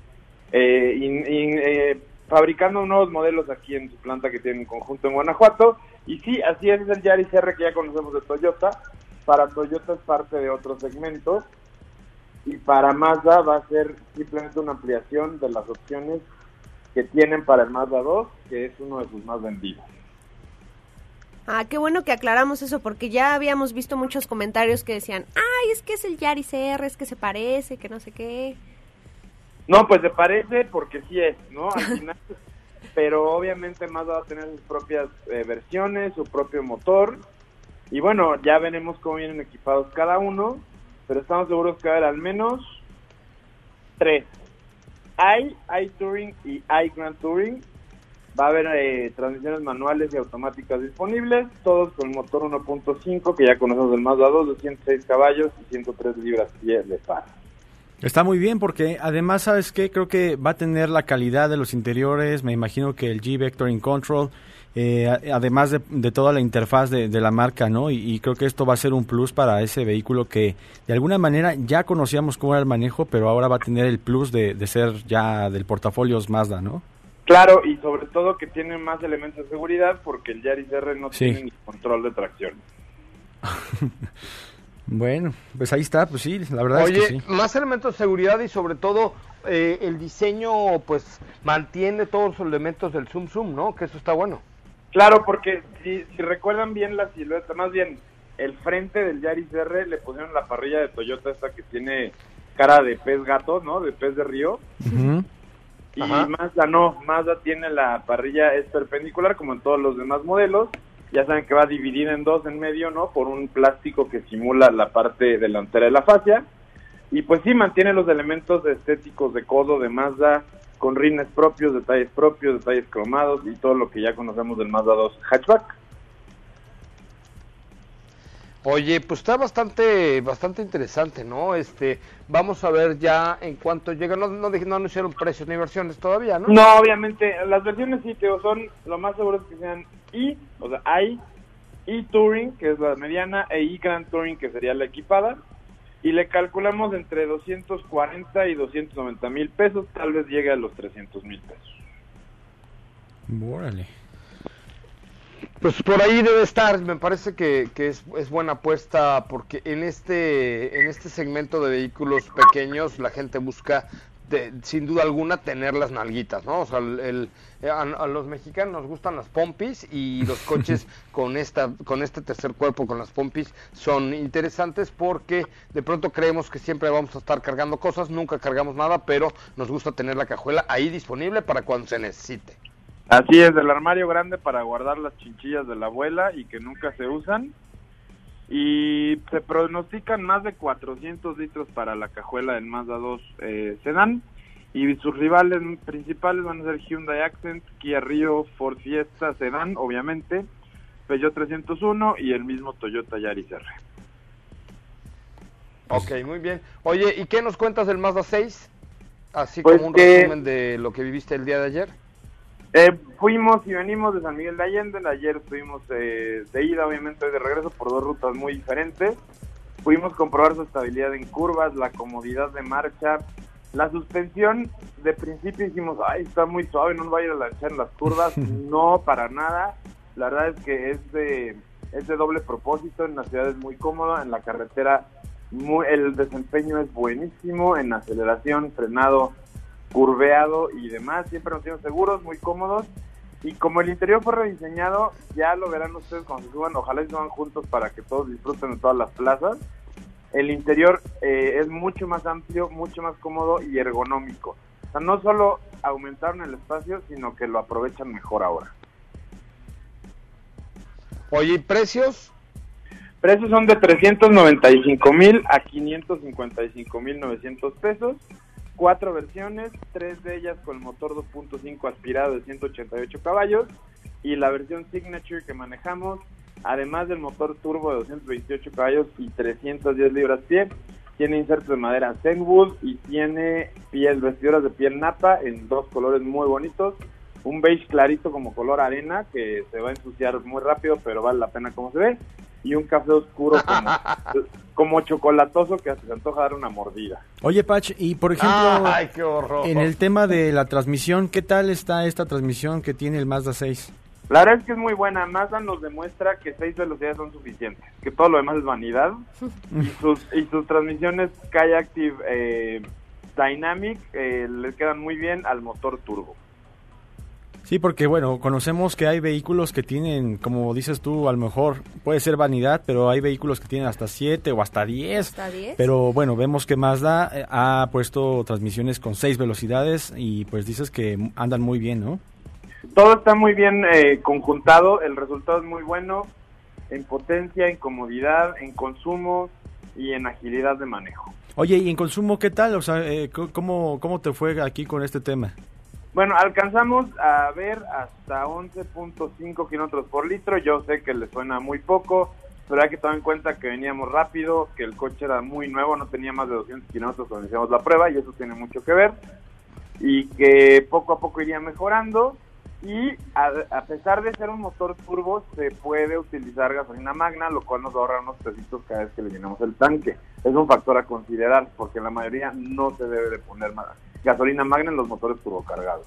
fabricando nuevos modelos aquí en su planta que tienen en conjunto en Guanajuato. Y sí, así es el Yaris R que ya conocemos de Toyota. Para Toyota es parte de otros segmentos y para Mazda va a ser simplemente una ampliación de las opciones que tienen para el Mazda 2, que es uno de sus más vendidos. Ah, qué bueno que aclaramos eso, porque ya habíamos visto muchos comentarios que decían, ay, es que es el Yaris R, es que se parece, que no sé qué. No, pues se parece porque sí es, ¿no? Al final, pero obviamente Mazda va a tener sus propias versiones, su propio motor. Y bueno, ya veremos cómo vienen equipados cada uno, pero estamos seguros que va a haber al menos 3. iTouring y iGrand Touring. Va a haber transmisiones manuales y automáticas disponibles, todos con el motor 1.5 que ya conocemos del Mazda 2, de 106 caballos y 103 libras-pie de par. Está muy bien porque además, ¿sabes qué? Creo que va a tener la calidad de los interiores, me imagino que el G-Vectoring Control, además de toda la interfaz de la marca, ¿no? Y creo que esto va a ser un plus para ese vehículo que de alguna manera ya conocíamos cómo era el manejo, pero ahora va a tener el plus de ser ya del portafolio Mazda, ¿no? Claro, y sobre todo que tiene más elementos de seguridad porque el Yaris R no tiene ni control de tracción. Bueno, pues ahí está, pues sí, la verdad. Oye, es que sí. Más elementos de seguridad y sobre todo el diseño pues mantiene todos los elementos del Zoom Zoom, ¿no? Que eso está bueno. Claro, porque si recuerdan bien la silueta, más bien el frente del Yaris R le pusieron la parrilla de Toyota esta que tiene cara de pez gato, ¿no? De pez de río. Uh-huh. Y Mazda tiene la parrilla, es perpendicular como en todos los demás modelos. Ya saben que va dividida en dos en medio, ¿no? Por un plástico que simula la parte delantera de la fascia. Y pues sí, mantiene los elementos estéticos de codo de Mazda, con rines propios, detalles cromados y todo lo que ya conocemos del Mazda 2 hatchback. Oye, pues está bastante interesante, ¿no? Vamos a ver ya en cuanto llega, no anunciaron precios ni versiones todavía, ¿no? No, obviamente, las versiones sí, son lo más seguro es que sean iTouring, que es la mediana, e iGrand Touring, que sería la equipada, y le calculamos entre 240 y 290 mil pesos, tal vez llegue a los 300 mil pesos. Órale. Pues por ahí debe estar, me parece que es buena apuesta porque en este segmento de vehículos pequeños la gente busca sin duda alguna tener las nalguitas, ¿no? O sea, a los mexicanos nos gustan las pompis y los coches con este tercer cuerpo, con las pompis, son interesantes porque de pronto creemos que siempre vamos a estar cargando cosas, nunca cargamos nada, pero nos gusta tener la cajuela ahí disponible para cuando se necesite. Así es, el armario grande para guardar las chinchillas de la abuela y que nunca se usan. Y se pronostican más de 400 litros para la cajuela del Mazda 2 Sedán. Y sus rivales principales van a ser Hyundai Accent, Kia Rio, Ford Fiesta Sedán, obviamente, Peugeot 301 y el mismo Toyota Yaris R. Ok, muy bien. Oye, ¿y qué nos cuentas del Mazda 6? Así Pues como un que- resumen de lo que viviste el día de ayer. Fuimos y venimos de San Miguel de Allende. Ayer estuvimos de ida, obviamente, hoy de regreso por 2 rutas muy diferentes. Pudimos comprobar su estabilidad en curvas, la comodidad de marcha, la suspensión. De principio dijimos, ay, está muy suave, no nos va a ir a lanchar en las curvas. No, para nada. La verdad es que es de doble propósito. En la ciudad es muy cómodo, en la carretera el desempeño es buenísimo, en aceleración, frenado, curveado y demás. Siempre nos tienen seguros, muy cómodos. Y como el interior fue rediseñado, ya lo verán ustedes cuando se suban, ojalá se suban juntos para que todos disfruten de todas las plazas. El interior es mucho más amplio, mucho más cómodo y ergonómico. O sea, no solo aumentaron el espacio, sino que lo aprovechan mejor ahora. Oye, ¿y precios? Precios son de 395,000 a 555,900 pesos. 4 versiones, 3 de ellas con el motor 2.5 aspirado de 188 caballos y la versión Signature que manejamos, además del motor turbo de 228 caballos y 310 libras-pie, tiene insertos de madera Zenwood y tiene vestiduras de piel napa en 2 colores muy bonitos, un beige clarito como color arena que se va a ensuciar muy rápido pero vale la pena como se ve, y un café oscuro como chocolatoso que se antoja dar una mordida. Oye, Pach, y por ejemplo, ¡ay, qué horror! En el tema de la transmisión, ¿qué tal está esta transmisión que tiene el Mazda 6? La verdad es que es muy buena. Mazda nos demuestra que 6 velocidades son suficientes, que todo lo demás es vanidad. y sus transmisiones Sky Active Dynamic le quedan muy bien al motor turbo. Sí, porque bueno, conocemos que hay vehículos que tienen, como dices tú, a lo mejor puede ser vanidad, pero hay vehículos que tienen hasta 7 o hasta 10. ¿Hasta 10? Pero bueno, vemos que Mazda ha puesto transmisiones con 6 velocidades y pues dices que andan muy bien, ¿no? Todo está muy bien conjuntado, el resultado es muy bueno en potencia, en comodidad, en consumo y en agilidad de manejo. Oye, ¿y en consumo qué tal? O sea, ¿cómo te fue aquí con este tema? Bueno, alcanzamos a ver hasta 11.5 kilómetros por litro. Yo sé que le suena muy poco, pero hay que tomar en cuenta que veníamos rápido, que el coche era muy nuevo, no tenía más de 200 kilómetros cuando iniciamos la prueba, y eso tiene mucho que ver, y que poco a poco iría mejorando. Y a pesar de ser un motor turbo, se puede utilizar gasolina magna, lo cual nos ahorra unos pesitos cada vez que le llenamos el tanque. Es un factor a considerar, porque en la mayoría no se debe de poner gasolina magna en los motores turbocargados.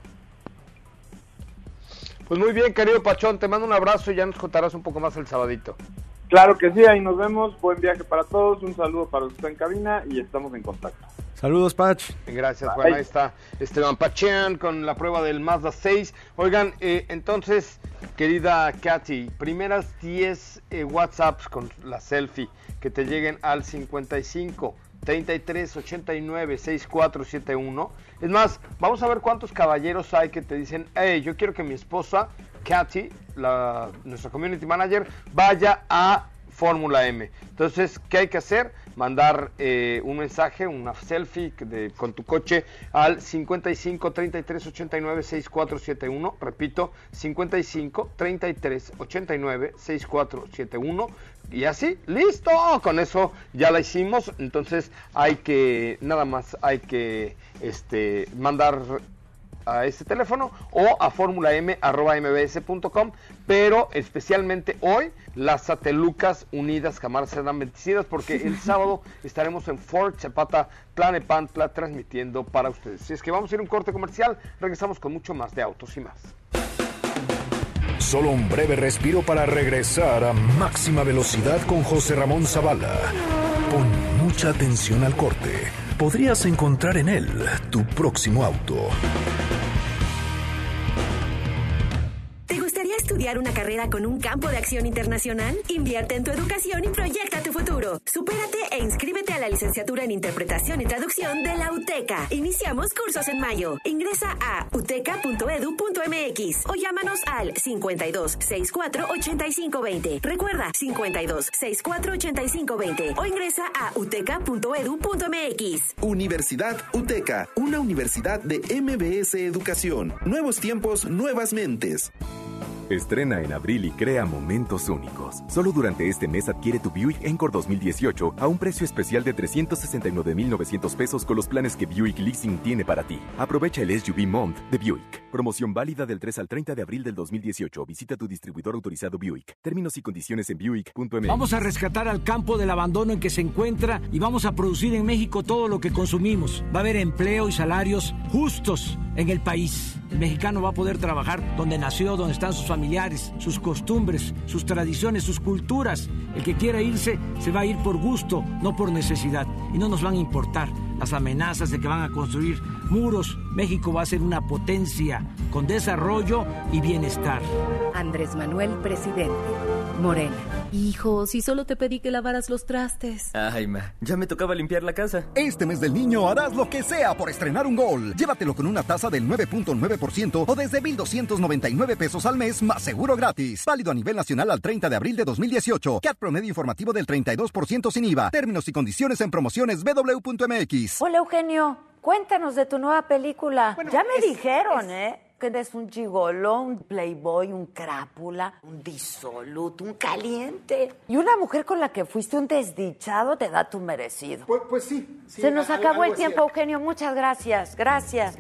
Pues muy bien, querido Pachón, te mando un abrazo y ya nos contarás un poco más el sabadito. Claro que sí, ahí nos vemos. Buen viaje para todos, un saludo para usted en cabina y estamos en contacto. Saludos, Pach. Gracias, Juan. Ahí está Esteban Pachán con la prueba del Mazda 6. Oigan, entonces, querida Katy, primeras 10 WhatsApps con la selfie que te lleguen al 55 33 89 6471. Es más, vamos a ver cuántos caballeros hay que te dicen, hey, yo quiero que mi esposa, Katy, nuestra community manager, vaya a Fórmula M. Entonces, ¿qué hay que hacer? Mandar un mensaje, una selfie con tu coche al 55 33 89 6471. Repito, 55 33 89 6471. Y así, ¡listo! Con eso ya la hicimos. Entonces, nada más hay que mandar a este teléfono o a formulam@mbs.com, pero especialmente hoy las Satelucas unidas jamás serán vencidas, porque el sábado estaremos en Fort Zapata, Tlalnepantla, transmitiendo para ustedes. Si es que vamos a ir a un corte comercial, regresamos con mucho más de Autos y Más. Solo un breve respiro para regresar a máxima velocidad con José Ramón Zavala. Pon mucha atención al corte. Podrías encontrar en él tu próximo auto. ¿Te gustaría estudiar una carrera con un campo de acción internacional? Invierte en tu educación y proyecta tu futuro. Supérate e inscríbete a la licenciatura en Interpretación y Traducción de la UTECA. Iniciamos cursos en mayo. Ingresa a uteca.edu.mx o llámanos al 52 64 85 20. Recuerda, 52 64 85 20 o ingresa a uteca.edu.mx. Universidad UTECA, una universidad de MBS Educación. Nuevos tiempos, nuevas mentes. Estrena en abril y crea momentos únicos. Solo durante este mes adquiere tu Buick Encore 2018 a un precio especial de 369,900 pesos con los planes que Buick Leasing tiene para ti. Aprovecha el SUV Month de Buick. Promoción válida del 3 al 30 de abril del 2018. Visita tu distribuidor autorizado Buick. Términos y condiciones en Buick.mx. Vamos a rescatar al campo del abandono en que se encuentra y vamos a producir en México todo lo que consumimos. Va a haber empleo y salarios justos en el país. El mexicano va a poder trabajar donde nació, donde están sus familiares, sus costumbres, sus tradiciones, sus culturas. El que quiera irse, se va a ir por gusto, no por necesidad. Y no nos van a importar las amenazas de que van a construir muros. México va a ser una potencia con desarrollo y bienestar. Andrés Manuel, presidente. Morena. Hijo, si solo te pedí que lavaras los trastes. Ay, ma, ya me tocaba limpiar la casa. Este mes del niño harás lo que sea por estrenar un Gol. Llévatelo con una tasa del 9.9% o desde 1,299 pesos al mes más seguro gratis. Válido a nivel nacional al 30 de abril de 2018. CAT promedio informativo del 32% sin IVA. Términos y condiciones en promociones www.mx. Hola, Eugenio. Cuéntanos de tu nueva película. Bueno, ya me dijeron, que eres un gigolo, un playboy, un crápula, un disoluto, un caliente. Y una mujer con la que fuiste un desdichado te da tu merecido. Pues sí. Se nos acabó el tiempo, Eugenio. Muchas gracias. Gracias.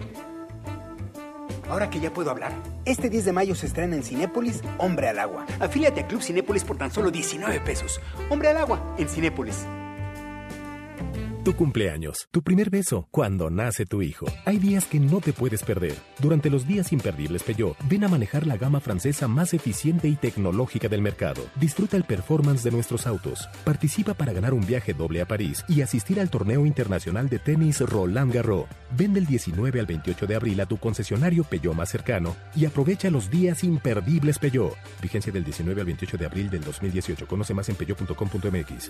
Ahora que ya puedo hablar, este 10 de mayo se estrena en Cinépolis Hombre al Agua. Afíliate a Club Cinépolis por tan solo 19 pesos. Hombre al Agua en Cinépolis. Tu cumpleaños, tu primer beso, cuando nace tu hijo. Hay días que no te puedes perder. Durante los días imperdibles Peugeot, ven a manejar la gama francesa más eficiente y tecnológica del mercado. Disfruta el performance de nuestros autos. Participa para ganar un viaje doble a París y asistir al torneo internacional de tenis Roland Garros. Ven del 19 al 28 de abril a tu concesionario Peugeot más cercano y aprovecha los días imperdibles Peugeot. Vigencia del 19 al 28 de abril del 2018. Conoce más en peugeot.com.mx.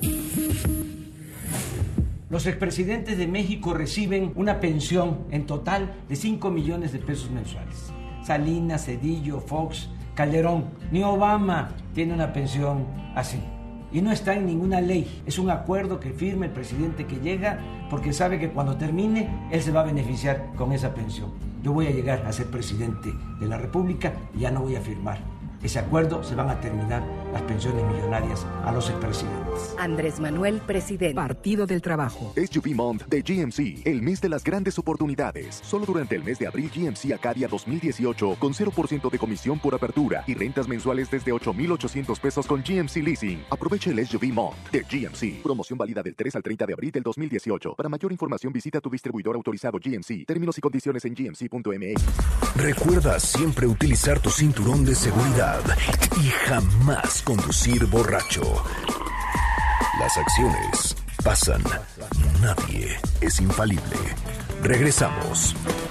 Los expresidentes de México reciben una pensión en total de 5 millones de pesos mensuales. Salinas, Cedillo, Fox, Calderón, ni Obama tiene una pensión así. Y no está en ninguna ley. Es un acuerdo que firma el presidente que llega porque sabe que cuando termine, él se va a beneficiar con esa pensión. Yo voy a llegar a ser presidente de la República y ya no voy a firmar ese acuerdo. Se van a terminar las pensiones millonarias a los expresidentes. Andrés Manuel, presidente. Partido del Trabajo. SUV Month de GMC, el mes de las grandes oportunidades. Solo durante el mes de abril, GMC Acadia 2018 con 0% de comisión por apertura y rentas mensuales desde 8,800 pesos con GMC Leasing. Aprovecha el SUV Month de GMC. Promoción válida del 3 al 30 de abril del 2018. Para mayor información visita tu distribuidor autorizado GMC. Términos y condiciones en gmc.mx. Recuerda siempre utilizar tu cinturón de seguridad y jamás conducir borracho. Las acciones pasan, nadie es infalible. Regresamos.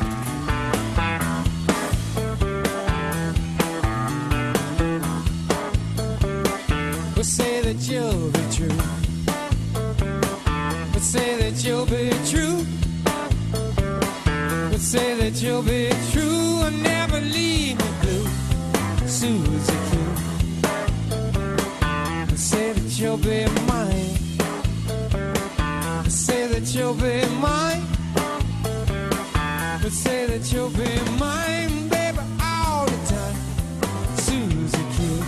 Let's say that you'll be true. Let's say that you'll be true. Let's say that you'll be true and never leave me blue. Susie Q. Say that you'll be mine. Say that you'll be mine. Say that you'll be mine, baby, all the time. Susie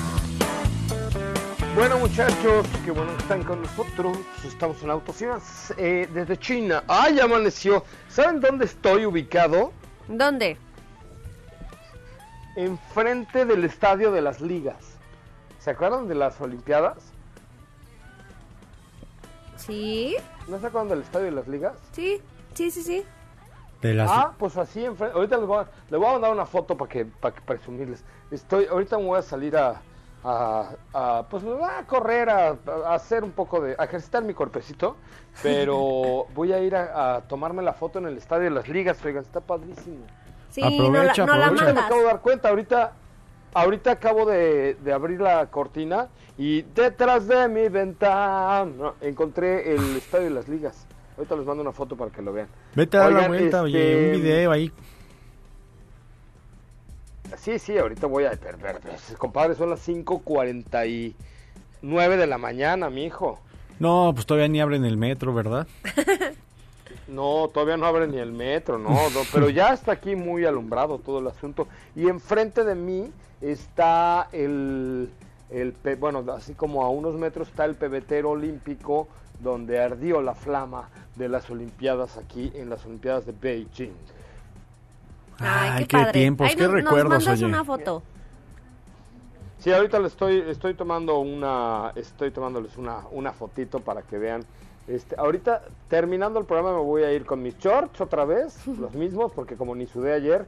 Q. Bueno, muchachos, qué bueno que están con nosotros. Estamos en Autos y Más, desde China. ¡Ay, ya amaneció! ¿Saben dónde estoy ubicado? ¿Dónde? Enfrente del Estadio de las Ligas. ¿Se acuerdan de las Olimpiadas? Sí. ¿No se acuerdan del Estadio de las Ligas? Sí. Pues así enfrente. Ahorita les voy a mandar una foto para que presumirles. Ahorita me voy a salir a correr, a hacer un poco a ejercitar mi cuerpecito, pero voy a ir a tomarme la foto en el Estadio de las Ligas. Oigan, está padrísimo. Sí, aprovecha. Me acabo de dar cuenta, ahorita acabo de abrir la cortina y detrás de mi ventana encontré el Estadio de las Ligas. Ahorita les mando una foto para que lo vean. Vete a dar la vuelta, oye, un video ahí. Sí, ahorita voy a... compadre, son las 5:49 de la mañana, mijo. No, pues todavía ni abren el metro, ¿verdad? No, todavía no abre ni el metro, no, pero ya está aquí muy alumbrado todo el asunto. Y enfrente de mí está bueno, así como a unos metros está el pebetero olímpico donde ardió la flama de las Olimpiadas aquí en las Olimpiadas de Beijing. Ay, qué padre. tiempos, qué recuerdos, nos mandas oye. una foto. Sí, ahorita estoy tomándoles una fotito para que vean. Ahorita terminando el programa me voy a ir con mis shorts otra vez, los mismos, porque como ni sudé ayer,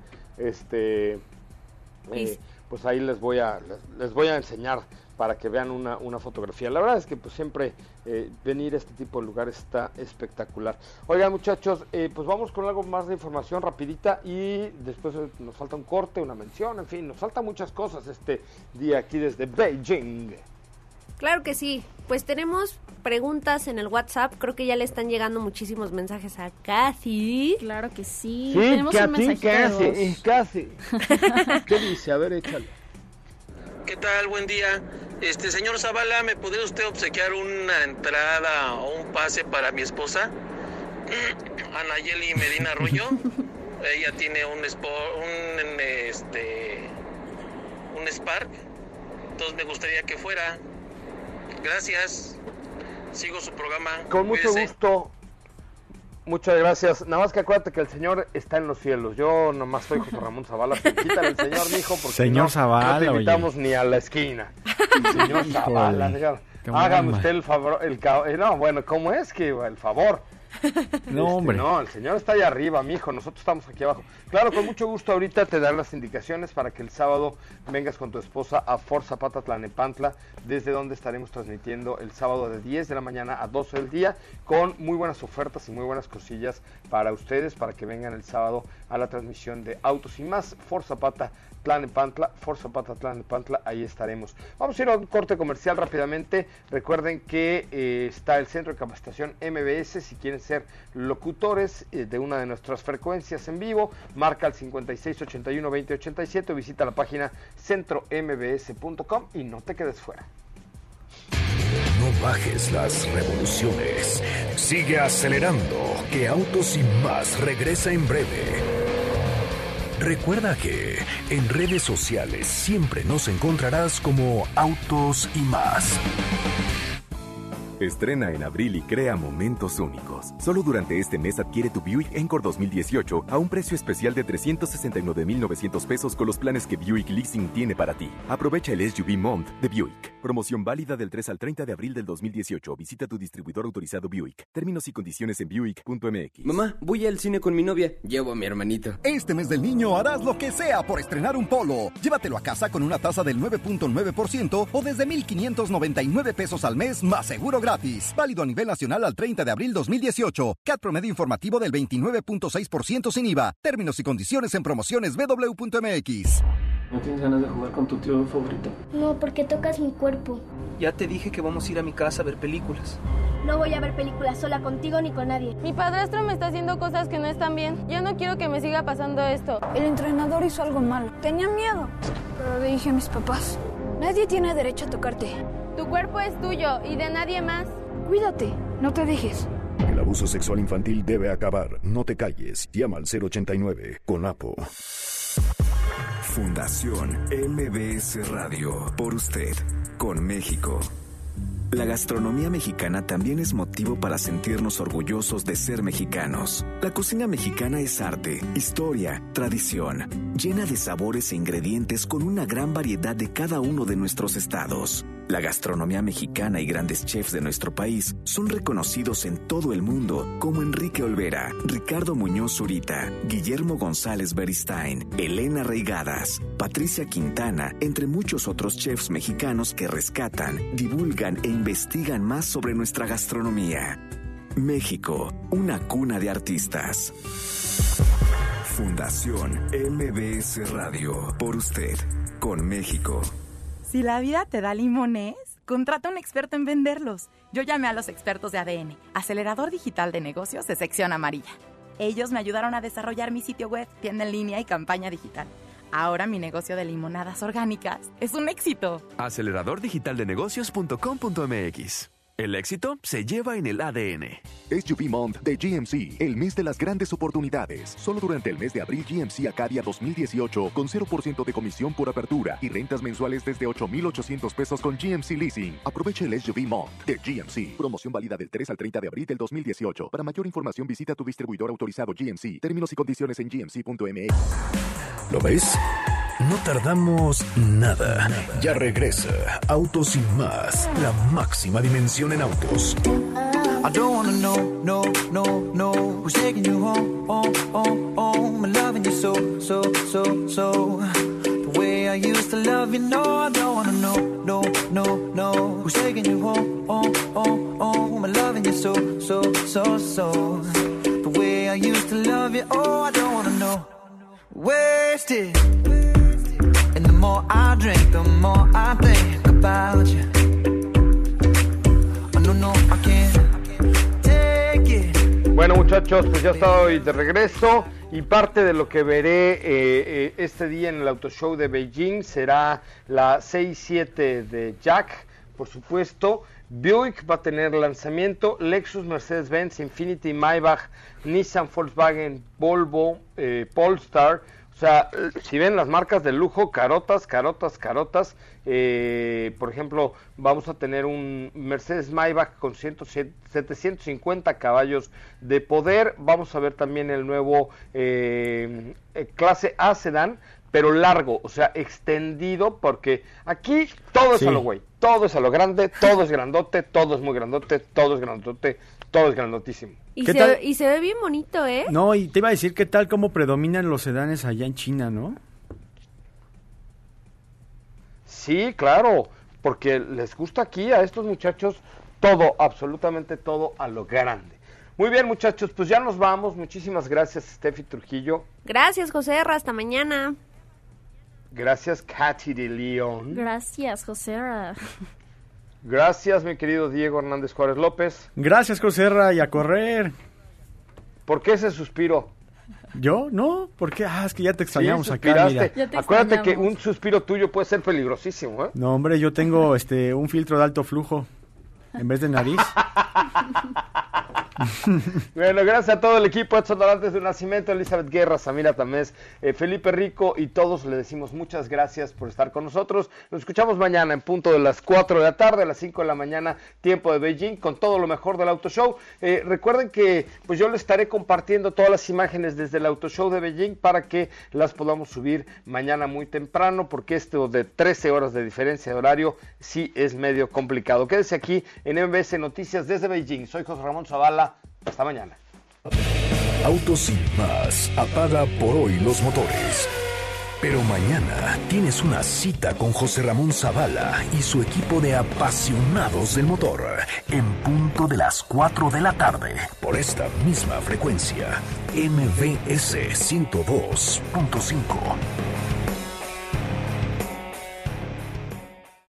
pues ahí les voy a enseñar para que vean una fotografía. La verdad es que pues siempre venir a este tipo de lugares está espectacular. Oigan, muchachos, pues vamos con algo más de información rapidita y después nos falta un corte, una mención, en fin, nos faltan muchas cosas este día aquí desde Beijing. Claro que sí, pues tenemos preguntas en el WhatsApp, creo que ya le están llegando muchísimos mensajes a Kathy. Claro que sí, Sí, tenemos un Kathy, mensajito Kathy. ¿Qué dice? A ver, échale. ¿Qué tal? Buen día. Señor Zavala, ¿me podría usted obsequiar una entrada o un pase para mi esposa? Anayeli Medina Arroyo. Ella tiene un Spark. Entonces me gustaría que fuera. Gracias. Sigo su programa. Con mucho Cuídese. gusto. Muchas gracias. Nada más que acuérdate que el Señor está en los cielos. Yo nomás soy José Ramón Zavala. Quítale el Señor, mijo, porque Señor Zavala, no te invitamos oye. ni a la esquina. Señor Zavala, señor. Hágame usted el favor. No, bueno, ¿cómo es que el favor? No, hombre. No, el Señor está allá arriba, mijo. Nosotros estamos aquí abajo. Claro, con mucho gusto ahorita te daré las indicaciones para que el sábado vengas con tu esposa a Fort Zapata Tlalnepantla, desde donde estaremos transmitiendo el sábado de 10 de la mañana a 12 del día, con muy buenas ofertas y muy buenas cosillas para ustedes, para que vengan el sábado a la transmisión de Autos y Más, Fort Zapata Tlalnepantla, ahí estaremos. Vamos a ir a un corte comercial rápidamente. Recuerden que está el centro de capacitación MBS. Si quieren ser locutores de una de nuestras frecuencias en vivo, marca al 5681-2087 o visita la página centrombs.com y no te quedes fuera. No bajes las revoluciones. Sigue acelerando, que Autos y Más regresa en breve. Recuerda que en redes sociales siempre nos encontrarás como Autos y Más. Estrena en abril y crea momentos únicos. Solo durante este mes adquiere tu Buick Encore 2018 a un precio especial de $369,900 pesos con los planes que Buick Leasing tiene para ti. Aprovecha el SUV Month de Buick. Promoción válida del 3 al 30 de abril del 2018. Visita tu distribuidor autorizado Buick. Términos y condiciones en Buick.mx. Mamá, voy al cine con mi novia. Llevo a mi hermanito. Este mes del niño harás lo que sea por estrenar un Polo. Llévatelo a casa con una tasa del 9.9% o desde $1,599 pesos al mes más seguro gratis. Válido a nivel nacional al 30 de abril 2018. CAT promedio informativo del 29.6% sin IVA. Términos y condiciones en promociones www.mx. ¿No tienes ganas de jugar con tu tío favorito? No, porque tocas mi cuerpo. Ya te dije que vamos a ir a mi casa a ver películas. No voy a ver películas sola contigo ni con nadie. Mi padrastro me está haciendo cosas que no están bien. Yo no quiero que me siga pasando esto. El entrenador hizo algo malo. Tenía miedo, pero le dije a mis papás. Nadie tiene derecho a tocarte. Tu cuerpo es tuyo y de nadie más. Cuídate, no te dejes. El abuso sexual infantil debe acabar. No te calles. Llama al 089 con APO. Fundación MBS Radio. Por usted, con México. La gastronomía mexicana también es motivo para sentirnos orgullosos de ser mexicanos. La cocina mexicana es arte, historia, tradición, llena de sabores e ingredientes con una gran variedad de cada uno de nuestros estados. La gastronomía mexicana y grandes chefs de nuestro país son reconocidos en todo el mundo, como Enrique Olvera, Ricardo Muñoz Zurita, Guillermo González Beristain, Elena Reigadas, Patricia Quintana, entre muchos otros chefs mexicanos que rescatan, divulgan e investigan más sobre nuestra gastronomía. México, una cuna de artistas. Fundación MBS Radio. Por usted, con México. Si la vida te da limones, contrata a un experto en venderlos. Yo llamé a los expertos de ADN, Acelerador Digital de Negocios de sección amarilla. Ellos me ayudaron a desarrollar mi sitio web, tienda en línea y campaña digital. Ahora mi negocio de limonadas orgánicas es un éxito. Aceleradordigitaldenegocios.com.mx. El éxito se lleva en el ADN. SUV Month de GMC, el mes de las grandes oportunidades. Solo durante el mes de abril, GMC Acadia 2018, con 0% de comisión por apertura y rentas mensuales desde 8,800 pesos con GMC Leasing. Aproveche el SUV Month de GMC. Promoción válida del 3 al 30 de abril del 2018. Para mayor información, visita tu distribuidor autorizado GMC. Términos y condiciones en gmc.mx. ¿Lo ves? No tardamos nada. Ya regresa Autos Sin Más, la máxima dimensión en autos. I don't wanna know, no, no, no. Who's taking you home, home, home, home? I'm loving you so, so, so, so. The way I used to love you, no, I don't wanna know, no, no, no. Who's taking you home, home, home, home? I'm loving you so, so, so, so. The way I used to love you, oh, I don't wanna know. Wasted. And the more I drink, the more I think about you. Oh, no, no, I can't take it. Bueno, muchachos, pues ya estoy de regreso y parte de lo que veré este día en el Auto Show de Beijing será la 6-7 de Jack, por supuesto. Buick va a tener lanzamiento, Lexus, Mercedes-Benz, Infiniti, Maybach, Nissan, Volkswagen, Volvo, Polestar. O sea, si ven las marcas de lujo, carotas. Por ejemplo, vamos a tener un Mercedes Maybach con 750 caballos de poder. Vamos a ver también el nuevo clase A sedán, pero largo, o sea, extendido, porque aquí todo es a lo güey, todo es a lo grande, todo es grandote, todo es muy grandote, todo es grandote, todo es grandotísimo. Y se ve bien bonito, ¿eh? No, y te iba a decir, ¿qué tal cómo predominan los sedanes allá en China, no? Sí, claro, porque les gusta aquí a estos muchachos todo, absolutamente todo a lo grande. Muy bien, muchachos, pues ya nos vamos. Muchísimas gracias, Steffi Trujillo. Gracias, José R. Hasta mañana. Gracias, Katy de León. Gracias, José R. Gracias, mi querido Diego Hernández Juárez López. Gracias, José R. Y a correr. ¿Por qué ese suspiro? ¿Yo? ¿No? ¿Por qué? Es que ya te extrañamos sí, acá, mira. Acuérdate que un suspiro tuyo puede ser peligrosísimo, ¿eh? No, hombre, yo tengo un filtro de alto flujo en vez de nariz. Bueno, gracias a todo el equipo, Edson Dorantes de Nacimiento, Elizabeth Guerra, Samira Tamés, Felipe Rico y todos le decimos muchas gracias por estar con nosotros. Nos escuchamos mañana en punto de las 4 de la tarde, a las 5 de la mañana, tiempo de Beijing, con todo lo mejor del Auto Show. Recuerden que pues yo les estaré compartiendo todas las imágenes desde el Auto Show de Beijing para que las podamos subir mañana muy temprano, porque esto de 13 horas de diferencia de horario sí es medio complicado. Quédese aquí en MBS Noticias desde Beijing. Soy José Ramón Zavala. Hasta mañana. Autos Sin Más apaga por hoy los motores. Pero mañana tienes una cita con José Ramón Zavala y su equipo de apasionados del motor en punto de las 4 de la tarde por esta misma frecuencia, MBS 102.5.